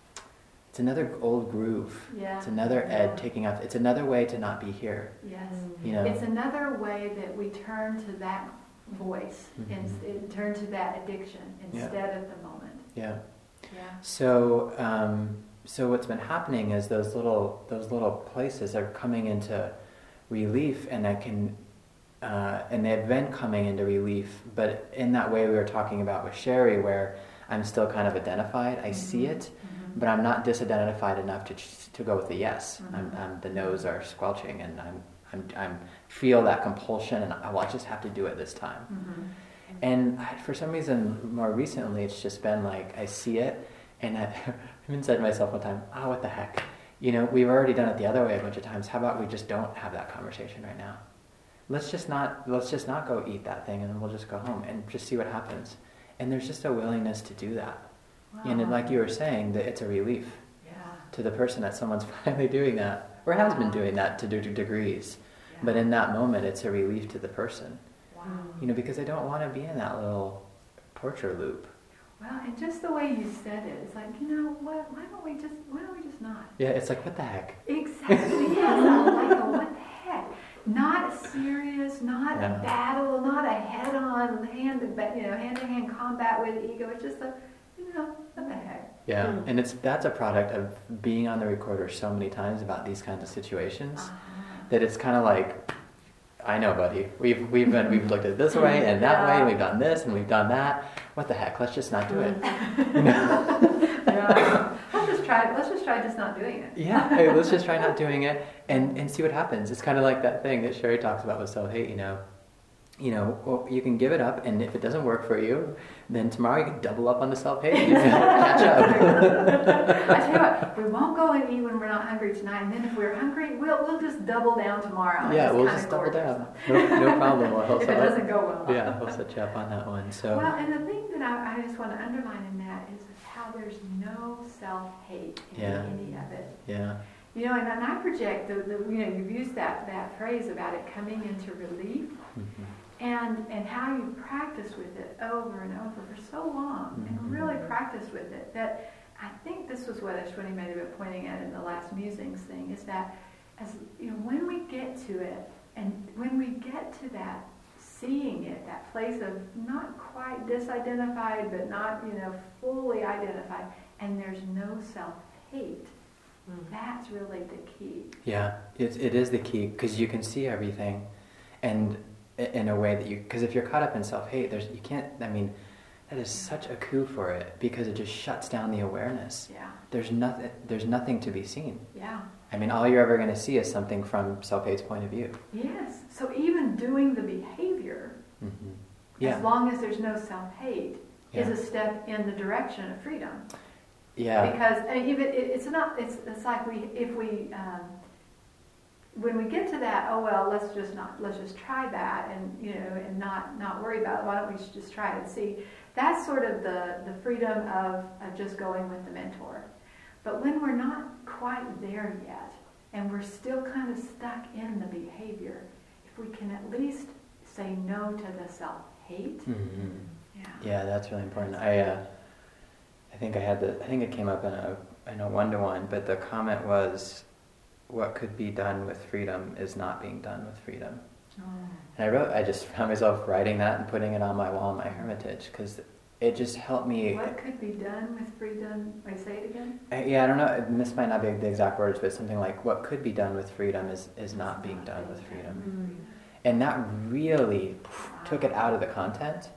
it's another old groove. Yeah. It's another ed taking off. It's another way to not be here. Yes. You know? It's another way that we turn to that voice Mhm. and, and turn to that addiction Yeah. instead of the moment. Yeah. Yeah. So, um, so what's been happening is those little, those little places are coming into relief, and I can, uh, and they've been coming into relief, but in that way we were talking about with Sherry, where I'm still kind of identified. I see it, Mhm. but I'm not disidentified enough to to go with the yes. Mhm. I'm, I'm the no's are squelching, and I'm I'm I'm feel that compulsion, and I, well, I just have to do it this time. Mhm. And I, for some reason, more recently, it's just been like I see it, and I even said to myself one time, "Oh, what the heck? You know, we've already done it the other way a bunch of times. How about we just don't have that conversation right now? Let's just not let's just not go eat that thing, and then we'll just go home and just see what happens." And there's just a willingness to do that. Wow. And it, like you were saying, that it's a relief Yeah. to the person that someone's finally doing that, or has been doing that to do to degrees. But in that moment, it's a relief to the person. Wow. You know, because they don't want to be in that little torture loop. Well, and just the way you said it, it's like, you know, what? Why don't we just? Why don't we just not? Yeah, it's like, what the heck? Exactly. Yes. I like a what the heck? Not serious, not Yeah. a battle, not a head-on, hand to ba- you know, hand-to-hand combat with ego. It's just a, you know, what the heck? Yeah, Mm. and it's that's a product of being on the recorder so many times about these kinds of situations Uh-huh. that it's kind of like, I know, buddy. We've we've been we've looked at it this way and that way, and we've done this and we've done that. What the heck? Let's just not do it. You know? Yeah. Let's just try. Let's just try just not doing it. Yeah, hey, let's just try not doing it and, and see what happens. It's kind of like that thing that Sherry talks about with self-hate, you know. You know, well, you can give it up, and if it doesn't work for you, then tomorrow you can double up on the self-hate and catch up. I tell you what, we won't go and eat when we're not hungry tonight, and then if we're hungry, we'll we'll just double down tomorrow. and Yeah, we'll kinda just double gorge down. ourselves. No, no problem. We'll help If it out. doesn't go well. Yeah, we'll set you up on that one. So, Well, and the thing that I, I just want to underline in that is how there's no self-hate in Yeah. any of it. yeah, You know, and, and I project, the, the, you know, you've used that, that phrase about it coming into relief, mm-hmm. and, and how you practice with it over and over for so long, Mhm. and really practice with it, that I think this was what Ashwini may have been pointing at in the last musings thing, is that as you know, when we get to it, and when we get to that seeing it, that place of not quite disidentified, but not, you know, fully identified, and there's no self-hate, that's really the key. yeah, it, it is the key, because you can see everything, and i- in a way that you, because if you're caught up in self-hate, there's you can't. I mean, that is such a coup for it, because it just shuts down the awareness. Yeah, There's nothing. There's nothing to be seen. yeah. I mean, all you're ever going to see is something from self-hate's point of view. Yes. So even doing the behavior, Mm-hmm. Yeah, as long as there's no self-hate, is Yeah. a step in the direction of freedom. yeah, Because I mean, even it, it's not. It's it's like we if we um, when we get to that. Oh well, let's just not. Let's just try that, and you know, and not not worry about it. Why don't we just try it and see? That's sort of the the freedom of of just going with the mentor. But when we're not quite there yet, and we're still kind of stuck in the behavior, if we can at least say no to the self-hate, mm-hmm. yeah, Yeah, that's really important. I, uh, I think I had the. I think it came up in a in a one to one, but the comment was, "What could be done with freedom is not being done with freedom." oh. And I wrote. I just found myself writing that and putting it on my wall in my hermitage, because it just helped me. What could be done with freedom? Wait, say it again. I, yeah, I don't know. and This might not be the exact words, but something like, "What could be done with freedom is is not being done with freedom," and that really took it out of the content.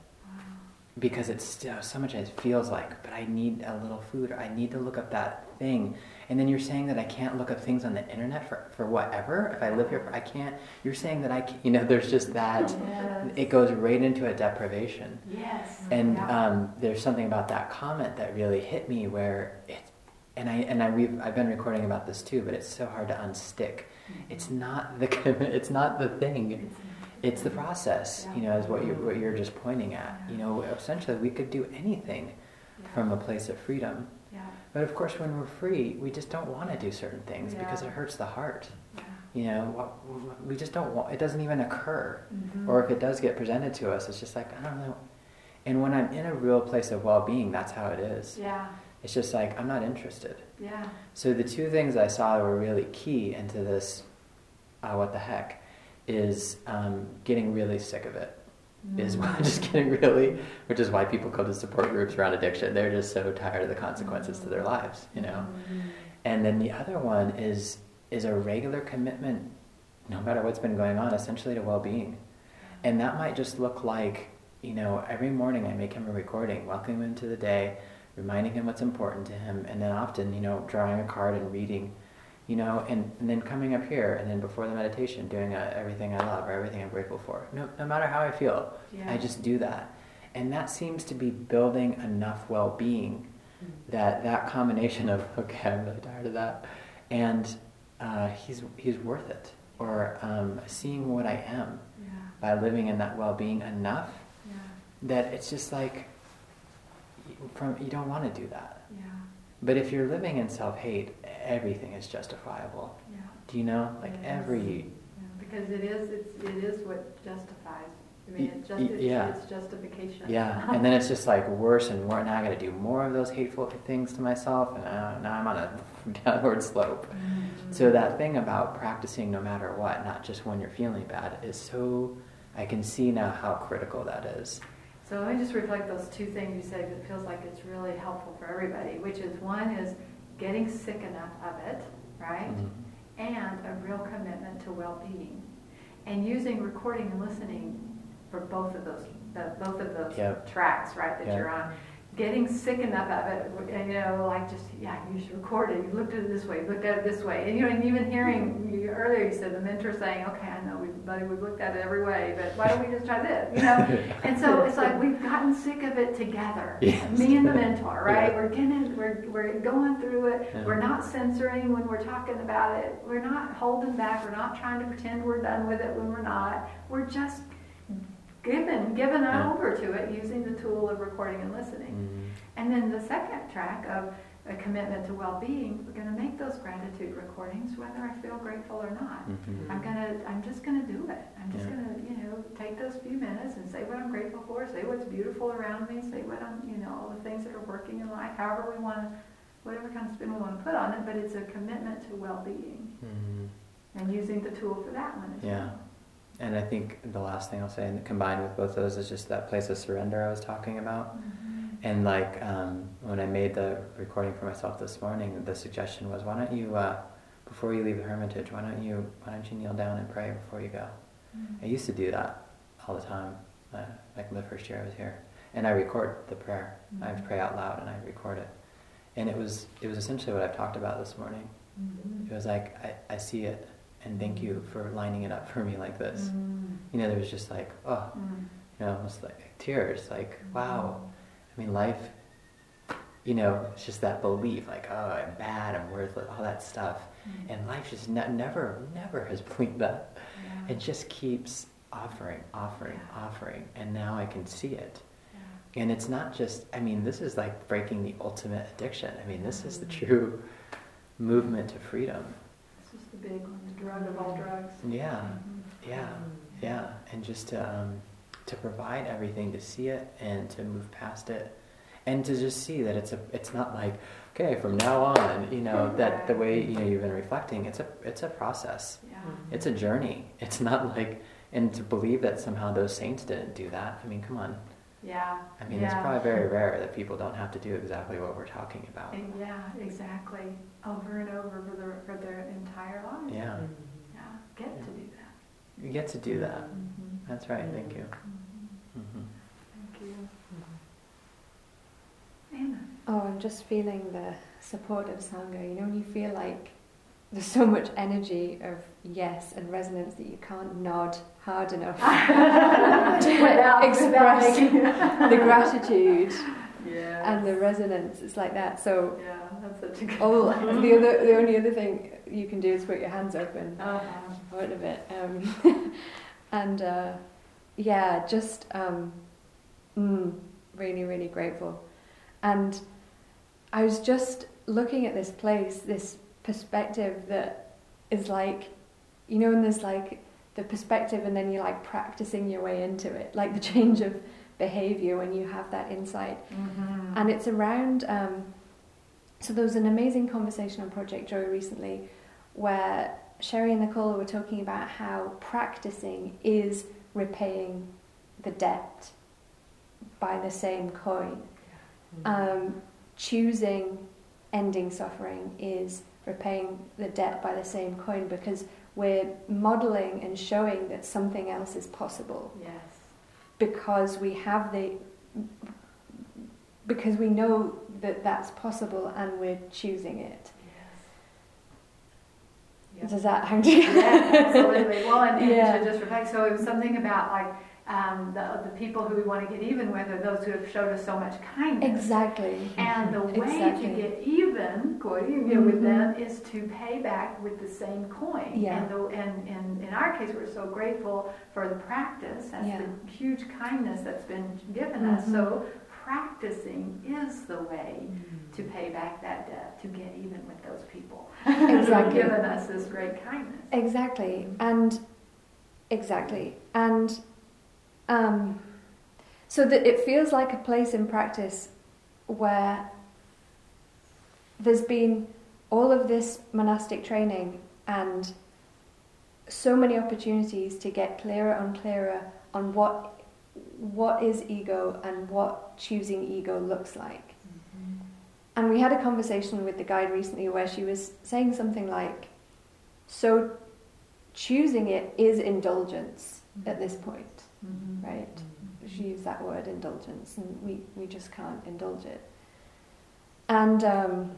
Because it's still so much, it feels like, but I need a little food, or I need to look up that thing. And then you're saying that I can't look up things on the internet for, for whatever? If I live here, for, I can't. You're saying that I can't, you know, there's just that, Yes. it goes right into a deprivation. Yes. And Yeah. um, there's something about that comment that really hit me where it, and I, and I, we've, I've been recording about this too, but it's so hard to unstick. It's not the, it's not the thing. It's the process, you know, is what, you, what you're just pointing at. You know, essentially we could do anything Yeah. from a place of freedom. Yeah. But of course when we're free, we just don't want to do certain things Yeah. because it hurts the heart. Yeah. You know, what- we just don't want, it doesn't even occur. Mhm. Or if it does get presented to us, it's just like, I don't know. And when I'm in a real place of well-being, that's how it is. Yeah. It's just like, I'm not interested. Yeah. So the two things I saw were really key into this, uh, what the heck, is um, getting really sick of it. Is Mm. just getting really, which is why people go to support groups around addiction. They're just so tired of the consequences to their lives, you know. Mhm. And then the other one is is a regular commitment, no matter what's been going on, essentially to well-being. And that might just look like, you know, every morning I make him a recording, welcoming him to the day, reminding him what's important to him, and then often, you know, drawing a card and reading, you know, and, and then coming up here, and then before the meditation, doing a, everything I love or everything I'm grateful for. No, no matter how I feel, Yeah. I just do that. And that seems to be building enough well-being that that combination of, okay, I'm really tired of that, and uh, he's he's worth it. Or um, seeing what I am Yeah. by living in that well-being enough Yeah. that it's just like, from you don't want to do that. Yeah. But if you're living in self-hate, everything is justifiable. Yeah. Do you know? Like Yes. every Because it is, it's, it is what justifies. I mean, it just, Y- it's, yeah. it's justification. Yeah, and then it's just like worse and worse. Now I got to do more of those hateful things to myself, and uh, now I'm on a downward slope. Mm-hmm. So that thing about practicing no matter what, not just when you're feeling bad, is so. I can see now how critical that is. So let me just reflect those two things you said, because it feels like it's really helpful for everybody, which is one is getting sick enough of it, right? Mm-hmm. And a real commitment to well-being. And using recording and listening for both of those, the, both of those Yep. tracks, right, that Yep. you're on. Getting sick enough of it, and, you know, like just, yeah, you should record it. You looked at it this way, you looked at it this way. And, you know, and even hearing, you, earlier you said the mentor saying, okay, I know, we've, buddy, we've looked at it every way, but why don't we just try this, you know? And so it's like we've gotten sick of it together. Yes. Me and the mentor, right? Yeah. We're getting, we're, we're going through it. Yeah. We're not censoring when we're talking about it. We're not holding back. We're not trying to pretend we're done with it when we're not. We're just given, given Yeah. over to it using the tool of recording and listening. Mm-hmm. And then the second track of a commitment to well-being, we're going to make those gratitude recordings whether I feel grateful or not. Mm-hmm. I'm gonna, I'm just going to do it. I'm just Yeah. going to, you know, take those few minutes and say what I'm grateful for, say what's beautiful around me, say what I'm, you know, all the things that are working in life, however we want to, whatever kind of spin we want to put on it, but it's a commitment to well-being Mm-hmm. and using the tool for that one as Yeah. well. And I think the last thing I'll say, and combined with both those, is just that place of surrender I was talking about. Mm-hmm. And like um, when I made the recording for myself this morning, the suggestion was, why don't you, uh, before you leave the Hermitage, why don't you, why don't you kneel down and pray before you go? Mm-hmm. I used to do that all the time, uh, like the first year I was here, and I record the prayer. Mm-hmm. I pray out loud and I record it, and it was it was essentially what I've talked about this morning. Mm-hmm. It was like I, I see it, and thank you for lining it up for me like this. Mm-hmm. You know, there was just like, oh, you know, almost like tears, like, wow. I mean, life, you know, it's just that belief, like, oh, I'm bad, I'm worthless, all that stuff. Mm-hmm. And life just ne- never, never has believed that. Yeah. It just keeps offering, offering, Yeah. offering, and now I can see it. Yeah. And it's not just, I mean, this is like breaking the ultimate addiction. I mean, this is the true movement to freedom. This is the big one, the drug of all drugs. Yeah, Mhm. yeah, yeah. And just to, um, to provide everything, to see it and to move past it. And to just see that it's a, it's not like, okay, from now on, you know, that the way, you know, you've been reflecting, it's a, it's a process. Yeah. It's a journey. It's not like, and to believe that somehow those saints didn't do that. I mean, come on. Yeah. I mean, yeah. it's probably very rare that people don't have to do exactly what we're talking about. And yeah, exactly. Over and over for their for their entire lives. Yeah, Yeah. Get to do that. you get to do that. Mm-hmm. That's right. Thank you. Mm-hmm. hmm Thank you. Anna. Oh, I'm just feeling the support of Sangha. You know, when you feel like there's so much energy of yes and resonance that you can't nod hard enough to Without- express without the gratitude Yes. and the resonance. It's like that. So, Yeah, that's such a good oh, the other, the only other thing you can do is put your hands up and Uh-huh. part of it. Um, and uh, yeah, just um, mm, really, really grateful. And I was just looking at this place, this perspective that is like, you know, and there's like the perspective and then you're like practicing your way into it, like the change of behavior when you have that insight. Mm-hmm. And it's around, um, so there was an amazing conversation on Project Joy recently where Sherry and Nicole were talking about how practicing is repaying the debt by the same coin. Um, choosing ending suffering is repaying the debt by the same coin because we're modeling and showing that something else is possible. Yes. Because we have the, because we know that that's possible and we're choosing it. Yes. Does that hang together? Yeah, absolutely. Well, and, and Yeah. to just reflect, so it was something about like um, the the people who we want to get even with are those who have showed us so much kindness. Exactly. And the way Exactly. to get even, quoting, you know, with Mhm. them is to pay back with the same coin. Yeah. And, the, and, and in our case, we're so grateful for the practice. That's Yeah. the huge kindness that's been given us. Mhm. So practicing is the way to pay back that debt, to get even with those people who have Exactly. given us this great kindness. Exactly. And exactly. And um, so that it feels like a place in practice where there's been all of this monastic training and so many opportunities to get clearer and clearer on what what is ego and what choosing ego looks like. Mm-hmm. And we had a conversation with the guide recently where she was saying something like, so choosing it is indulgence mm-hmm. at this point, mm-hmm. right? Mm-hmm. She used that word, indulgence, and we, we just can't indulge it. And um,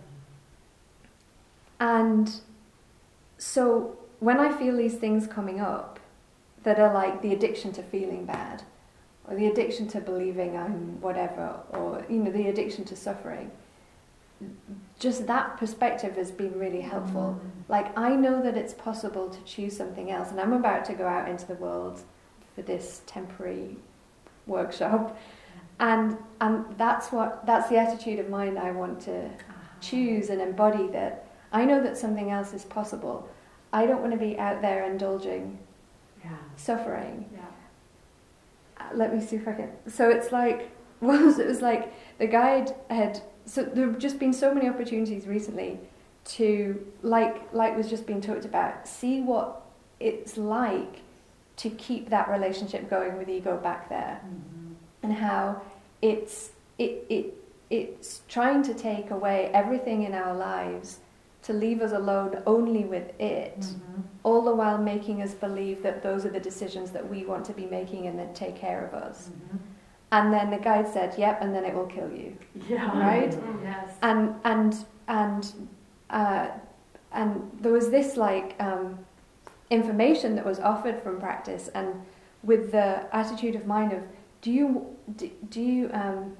and so when I feel these things coming up that are like the addiction to feeling bad, or the addiction to believing I'm whatever, or you know, the addiction to suffering, just that perspective has been really helpful. Mm-hmm. Like, I know that it's possible to choose something else, and I'm about to go out into the world for this temporary workshop, and and that's what that's the attitude of mind I want to uh-huh. choose and embody, that I know that something else is possible. I don't want to be out there indulging yeah. suffering. Yeah. Uh, let me see if I can. So it's like, what was it? It was like the guide had. So there have just been so many opportunities recently to, like, like was just being talked about, see what it's like to keep that relationship going with ego back there, mm-hmm. and how it's it it it's trying to take away everything in our lives to leave us alone only with it, mm-hmm. all the while making us believe that those are the decisions that we want to be making and that take care of us. Mm-hmm. And then the guide said, "Yep," and then it will kill you. Yeah. Right. Mm-hmm. Yes. And and and uh, and there was this like um, information that was offered from practice, and with the attitude of mind of, do you do, do you um,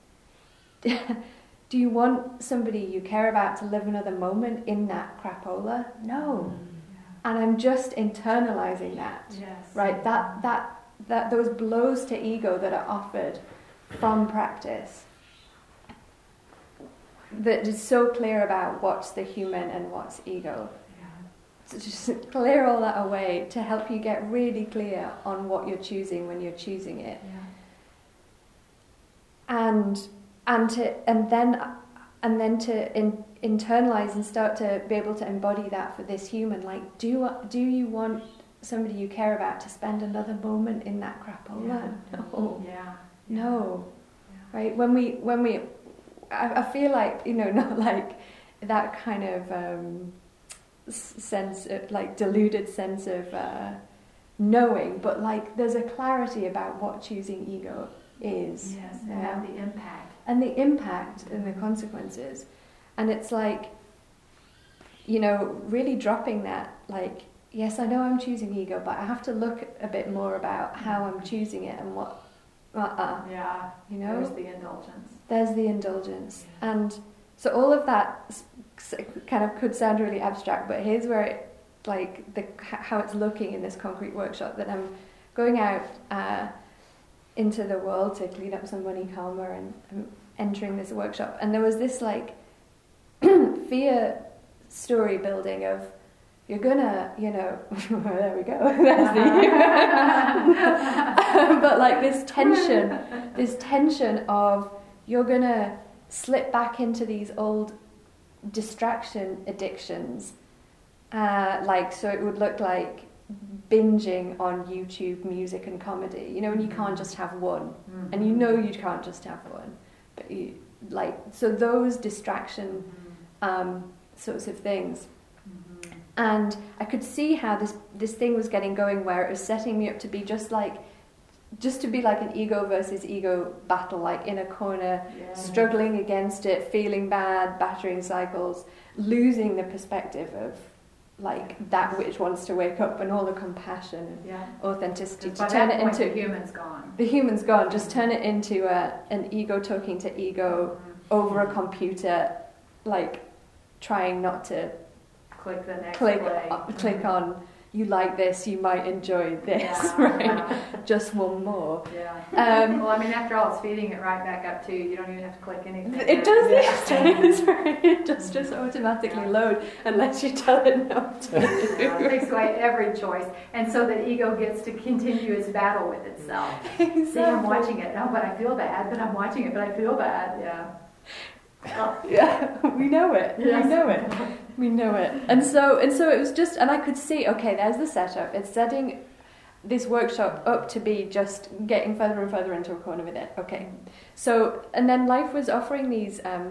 do you want somebody you care about to live another moment in that crapola? No. Mm-hmm. And I'm just internalizing that. Yes. Right. That that. That those blows to ego that are offered from practice, that is so clear about what's the human and what's ego. Yeah. So just clear all that away to help you get really clear on what you're choosing when you're choosing it. Yeah. And and to and then and then to in, internalize and start to be able to embody that for this human. Like, do do you want somebody you care about to spend another moment in that crapola? Yeah. No. Yeah. No. Yeah. Right? When we, when we, I, I feel like, you know, not like that kind of um, sense, of, like deluded sense of uh, knowing, but like there's a clarity about what choosing ego is. Yes, and yeah. the impact. And the impact and the consequences. And it's like, you know, really dropping that, like, yes, I know I'm choosing ego, but I have to look a bit more about how I'm choosing it and what. Uh-uh. Yeah, you know, there's the indulgence. There's the indulgence, yeah. And so all of that kind of could sound really abstract, but here's where it, like, the how it's looking in this concrete workshop. That I'm going out uh, into the world to clean up some money karma, and I'm entering this workshop, and there was this like fear story building of, you're gonna, you know, there we go, that's the but like this tension, this tension of, you're gonna slip back into these old distraction addictions, uh, like, so it would look like binging on YouTube music and comedy, you know, and you can't just have one, mm-hmm. and you know you can't just have one, but you, like, so those distraction um, sorts of things. And I could see how this this thing was getting going, where it was setting me up to be just like, just to be like an ego versus ego battle, like in a corner, yeah. struggling against it, feeling bad, battering cycles, losing the perspective of like that which wants to wake up, and all the compassion and yeah. authenticity, to turn it into, the human's gone. The human's gone. Just turn it into a, an ego talking to ego mm-hmm. over a computer, like trying not to. Click the next click, play. uh, click on you like this, you might enjoy this, Yeah, right? yeah. Just one more. Yeah. Um, Well, I mean, after all, it's feeding it right back up too. You don't even have to click anything. It does Yeah. these days, right? It does just automatically Yeah. load unless you tell it not to. Yeah, it takes away every choice, and so the ego gets to continue its battle with itself. See, I'm watching it. Oh, but I feel bad. But I'm watching it, but I feel bad. Yeah. Oh. Yeah, we know it. Yes. We know it. We know it. And so and so it was just, and I could see, okay, there's the setup. It's setting this workshop up to be just getting further and further into a corner with it. Okay. So, and then life was offering these um,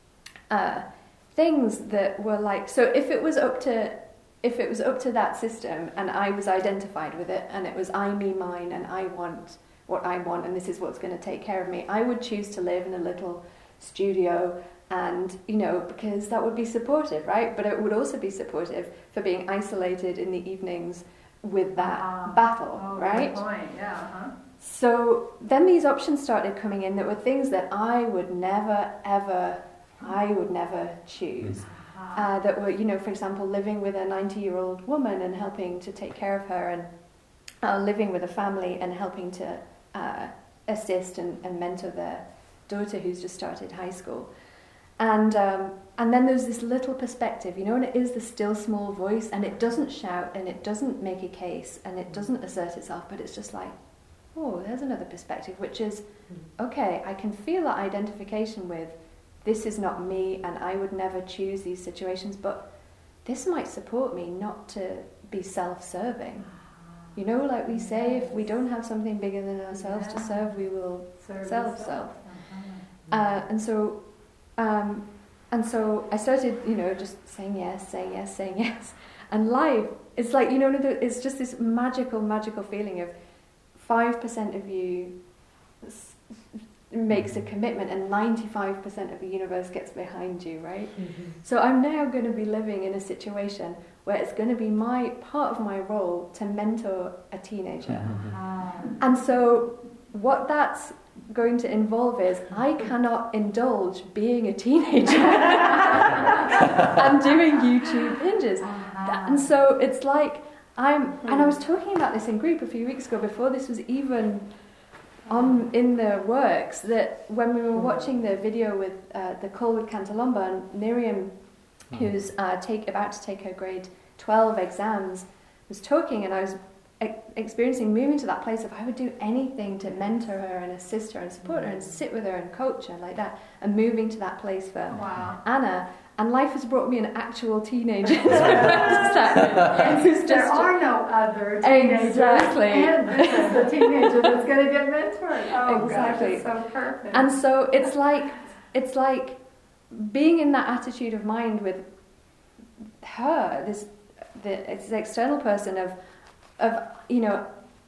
uh, things that were like, so if it was up to, if it was up to that system and I was identified with it and it was I, me, mine, and I want what I want and this is what's going to take care of me, I would choose to live in a little studio, and you know, because that would be supportive, right? But it would also be supportive for being isolated in the evenings with that Ah. battle, Oh, right? good point. Yeah. Uh-huh. So then these options started coming in that were things that I would never, ever, I would never choose. Uh-huh. Uh, that were, you know, for example, living with a ninety-year-old woman and helping to take care of her, and uh, living with a family and helping to uh, assist and, and mentor their daughter who's just started high school. And um, and then there's this little perspective, you know, and it is the still small voice, and it doesn't shout and it doesn't make a case and it doesn't assert itself, but it's just like, oh, there's another perspective, which is, okay, I can feel that identification with, this is not me and I would never choose these situations, but this might support me not to be self-serving. You know, like we say, if we don't have something bigger than ourselves to serve, we will Serve self, yourself. self. Uh-huh. Uh, and so, um, and so I started, you know, just saying yes, saying yes, saying yes. And life, it's like, you know, it's just this magical, magical feeling of five percent of you s- makes a commitment and ninety-five percent of the universe gets behind you, right? Mm-hmm. So I'm now going to be living in a situation where it's going to be my part of my role to mentor a teenager. Ah. And so what that's going to involve is I cannot indulge being a teenager and doing YouTube hinges. Uh-huh. And so it's like I'm, and I was talking about this in group a few weeks ago before this was even on in the works, that when we were watching the video with uh, the call with Cantalomba, and Miriam, who's uh, take about to take her grade twelve exams, was talking, and I was e- experiencing moving to that place of I would do anything to mentor her and assist her and support her and sit with her and coach her like that, and moving to that place for Wow. Anna. And life has brought me an actual teenager. And who's There just- are no other teenagers. Exactly. And this is the teenager that's going to get mentored. Oh, Exactly. gosh, it's so perfect. And so it's like it's like being in that attitude of mind with her, this the it's the external person of of you know,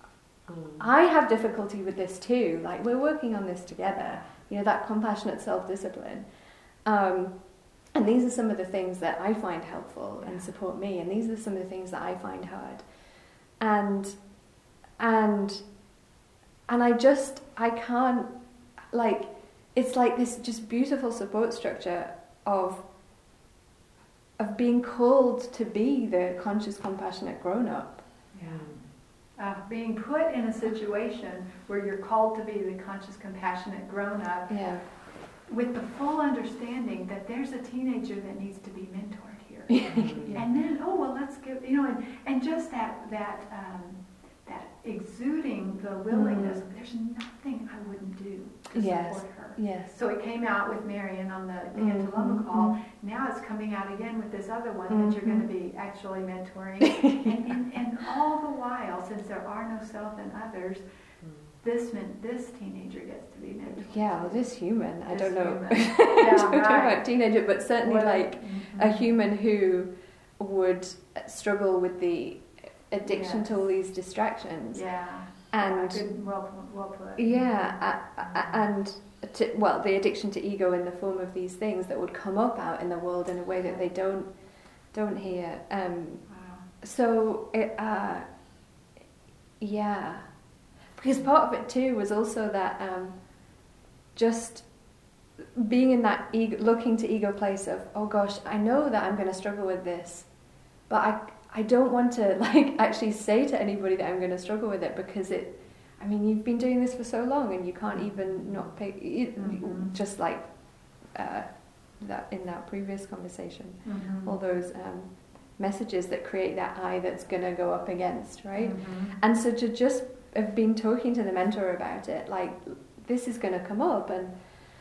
I have difficulty with this too. Like we're working on this together. You know, that compassionate self-discipline. Um, and these are some of the things that I find helpful and support me, and these are some of the things that I find hard. And and and I just I can't like it's like this just beautiful support structure of of being called to be the conscious, compassionate grown-up. Yeah. Uh, being put in a situation where you're called to be the conscious, compassionate grown-up Yeah. with the full understanding that there's a teenager that needs to be mentored here. And then, oh, well, let's give, you know, and, and just that, that, um, that exuding the willingness, Mm. there's nothing I wouldn't do to Yes. support her. Yes. So it came out with Marion on the Mm, Cantalomba mm, call. mm. Now it's coming out again with this other one Mm-hmm. that you're going to be actually mentoring. and, and, and all the while, since there are no self and others, this meant this teenager gets to be mentored. Yeah, well, this human, I This don't know. human. I Yeah, don't know right. about teenager, but certainly What- like Mhm. a human who would struggle with the addiction to Yes. all these distractions. Yeah. And Yeah, good, well, well put. yeah, a- a- and to, well, the addiction to ego in the form of these things that would come up out in the world in a way that they don't don't hear. Um, Wow. so it, uh, yeah, because part of it too was also that um, just being in that ego, looking to ego place of, oh gosh, I know that I'm going to struggle with this, but I I don't want to like actually say to anybody that I'm going to struggle with it, because it, I mean, you've been doing this for so long and you can't even not pay, it, Mhm. just like uh, that in that previous conversation, Mhm. all those um, messages that create that I that's going to go up against, right? Mhm. And so to just have been talking to the mentor about it, like, this is going to come up, and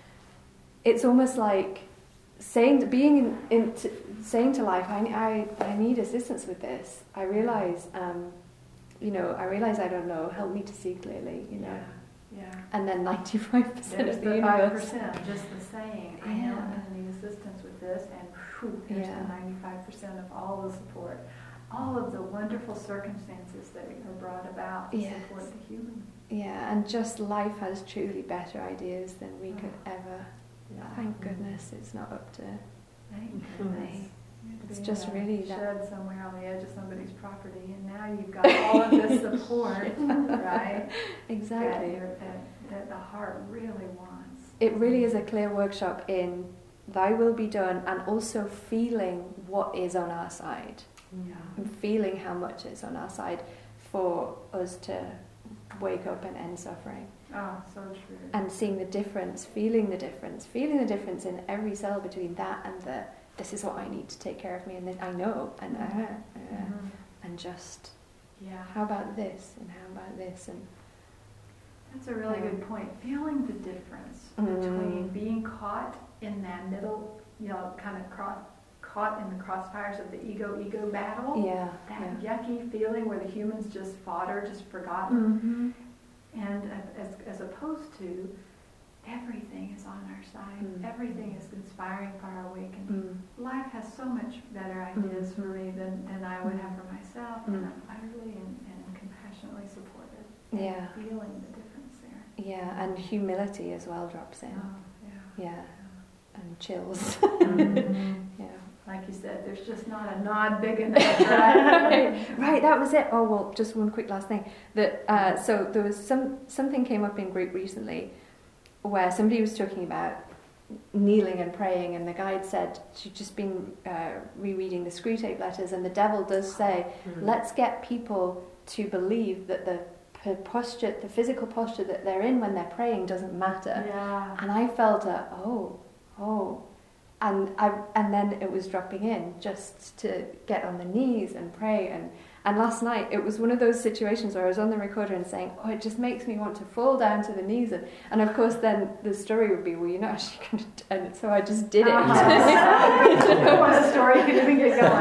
it's almost like saying, being in, in t- saying to life, I, I, I need assistance with this. I realize, um, you know, I realize I don't know. Help me to see clearly, you know. Yeah. Yeah. And then ninety-five percent There's of the the five universe. percent, just the saying, I know Yeah. I'm going to need assistance with this, and whew, there's Yeah. the ninety-five percent of all the support, all of the wonderful circumstances that are brought about to Yes. support the human. Yeah, and just life has truly better ideas than we could Mm. ever. Yeah. Thank goodness it's not up to. Thank goodness. It's Be just in a really that. shed somewhere on the edge of somebody's property, and now you've got all of this support, right? Exactly. That, you're- that, that the heart really wants. It really is a clear workshop in thy will be done, and also feeling what is on our side, Yeah. and feeling how much is on our side for us to wake up and end suffering, Oh, so true. and seeing the difference, feeling the difference, feeling the difference in every cell between that and the this is what I need to take care of me, and this, I know, and uh, uh, Mhm. and just Yeah. how about this, and how about this, and That's a really Yeah. good point. Feeling the difference Mm. between being caught in that middle, you know, kind of cross, caught in the crossfires of the ego-ego battle. yeah, That yeah. yucky feeling where the human's just fodder, just forgotten. Mm-hmm. And as, as opposed to everything is on our side. Mm. Everything is conspiring for our awakening. Mm. Life has so much better ideas Mm. for me than, than I would have for myself. Mm. And I'm utterly and, and compassionately supported. Yeah. And feeling the difference there. Yeah, and humility as well drops in. Oh, yeah. Yeah, and chills. Mhm. Yeah. Like you said, there's just not a nod big enough, right? Right, that was it. Oh well, just one quick last thing. That uh, so there was some something came up in group recently where somebody was talking about kneeling and praying, and the guide said she'd just been uh, rereading the Screwtape Letters, and the devil does say, let's get people to believe that the p- posture, the physical posture that they're in when they're praying doesn't matter. Yeah. And I felt a oh, oh, and I and then it was dropping in just to get on the knees and pray, and and last night it was one of those situations where I was on the recorder and saying, oh, it just makes me want to fall down to the knees, and, and of course then the story would be, well, you're not actually going to turn it, so I just did it. Uh-huh. What a story could even get going.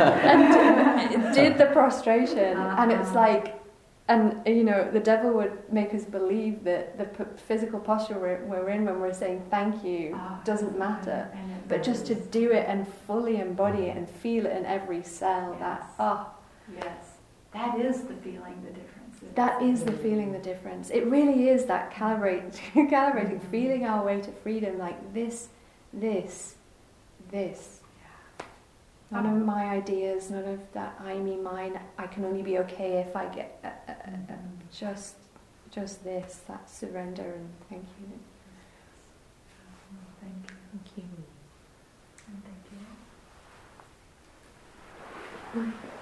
And did the prostration, Uh-huh. and it's like. And, you know, the devil would make us believe that the p- physical posture we're, we're in when we're saying thank you Oh, doesn't matter. and it But just to does. do it and fully embody it and feel it in every cell, Yes. that, oh, Yes. That is the feeling, the difference. It that is the feeling, the difference. It really is that calibrate, calibrating, feeling our way to freedom, like this, this, this. None of my ideas, none of that I, me, mine. I can only be okay if I get uh, uh, uh, uh, just, just this. That surrender and thank you. Thank you. Thank you. And thank you.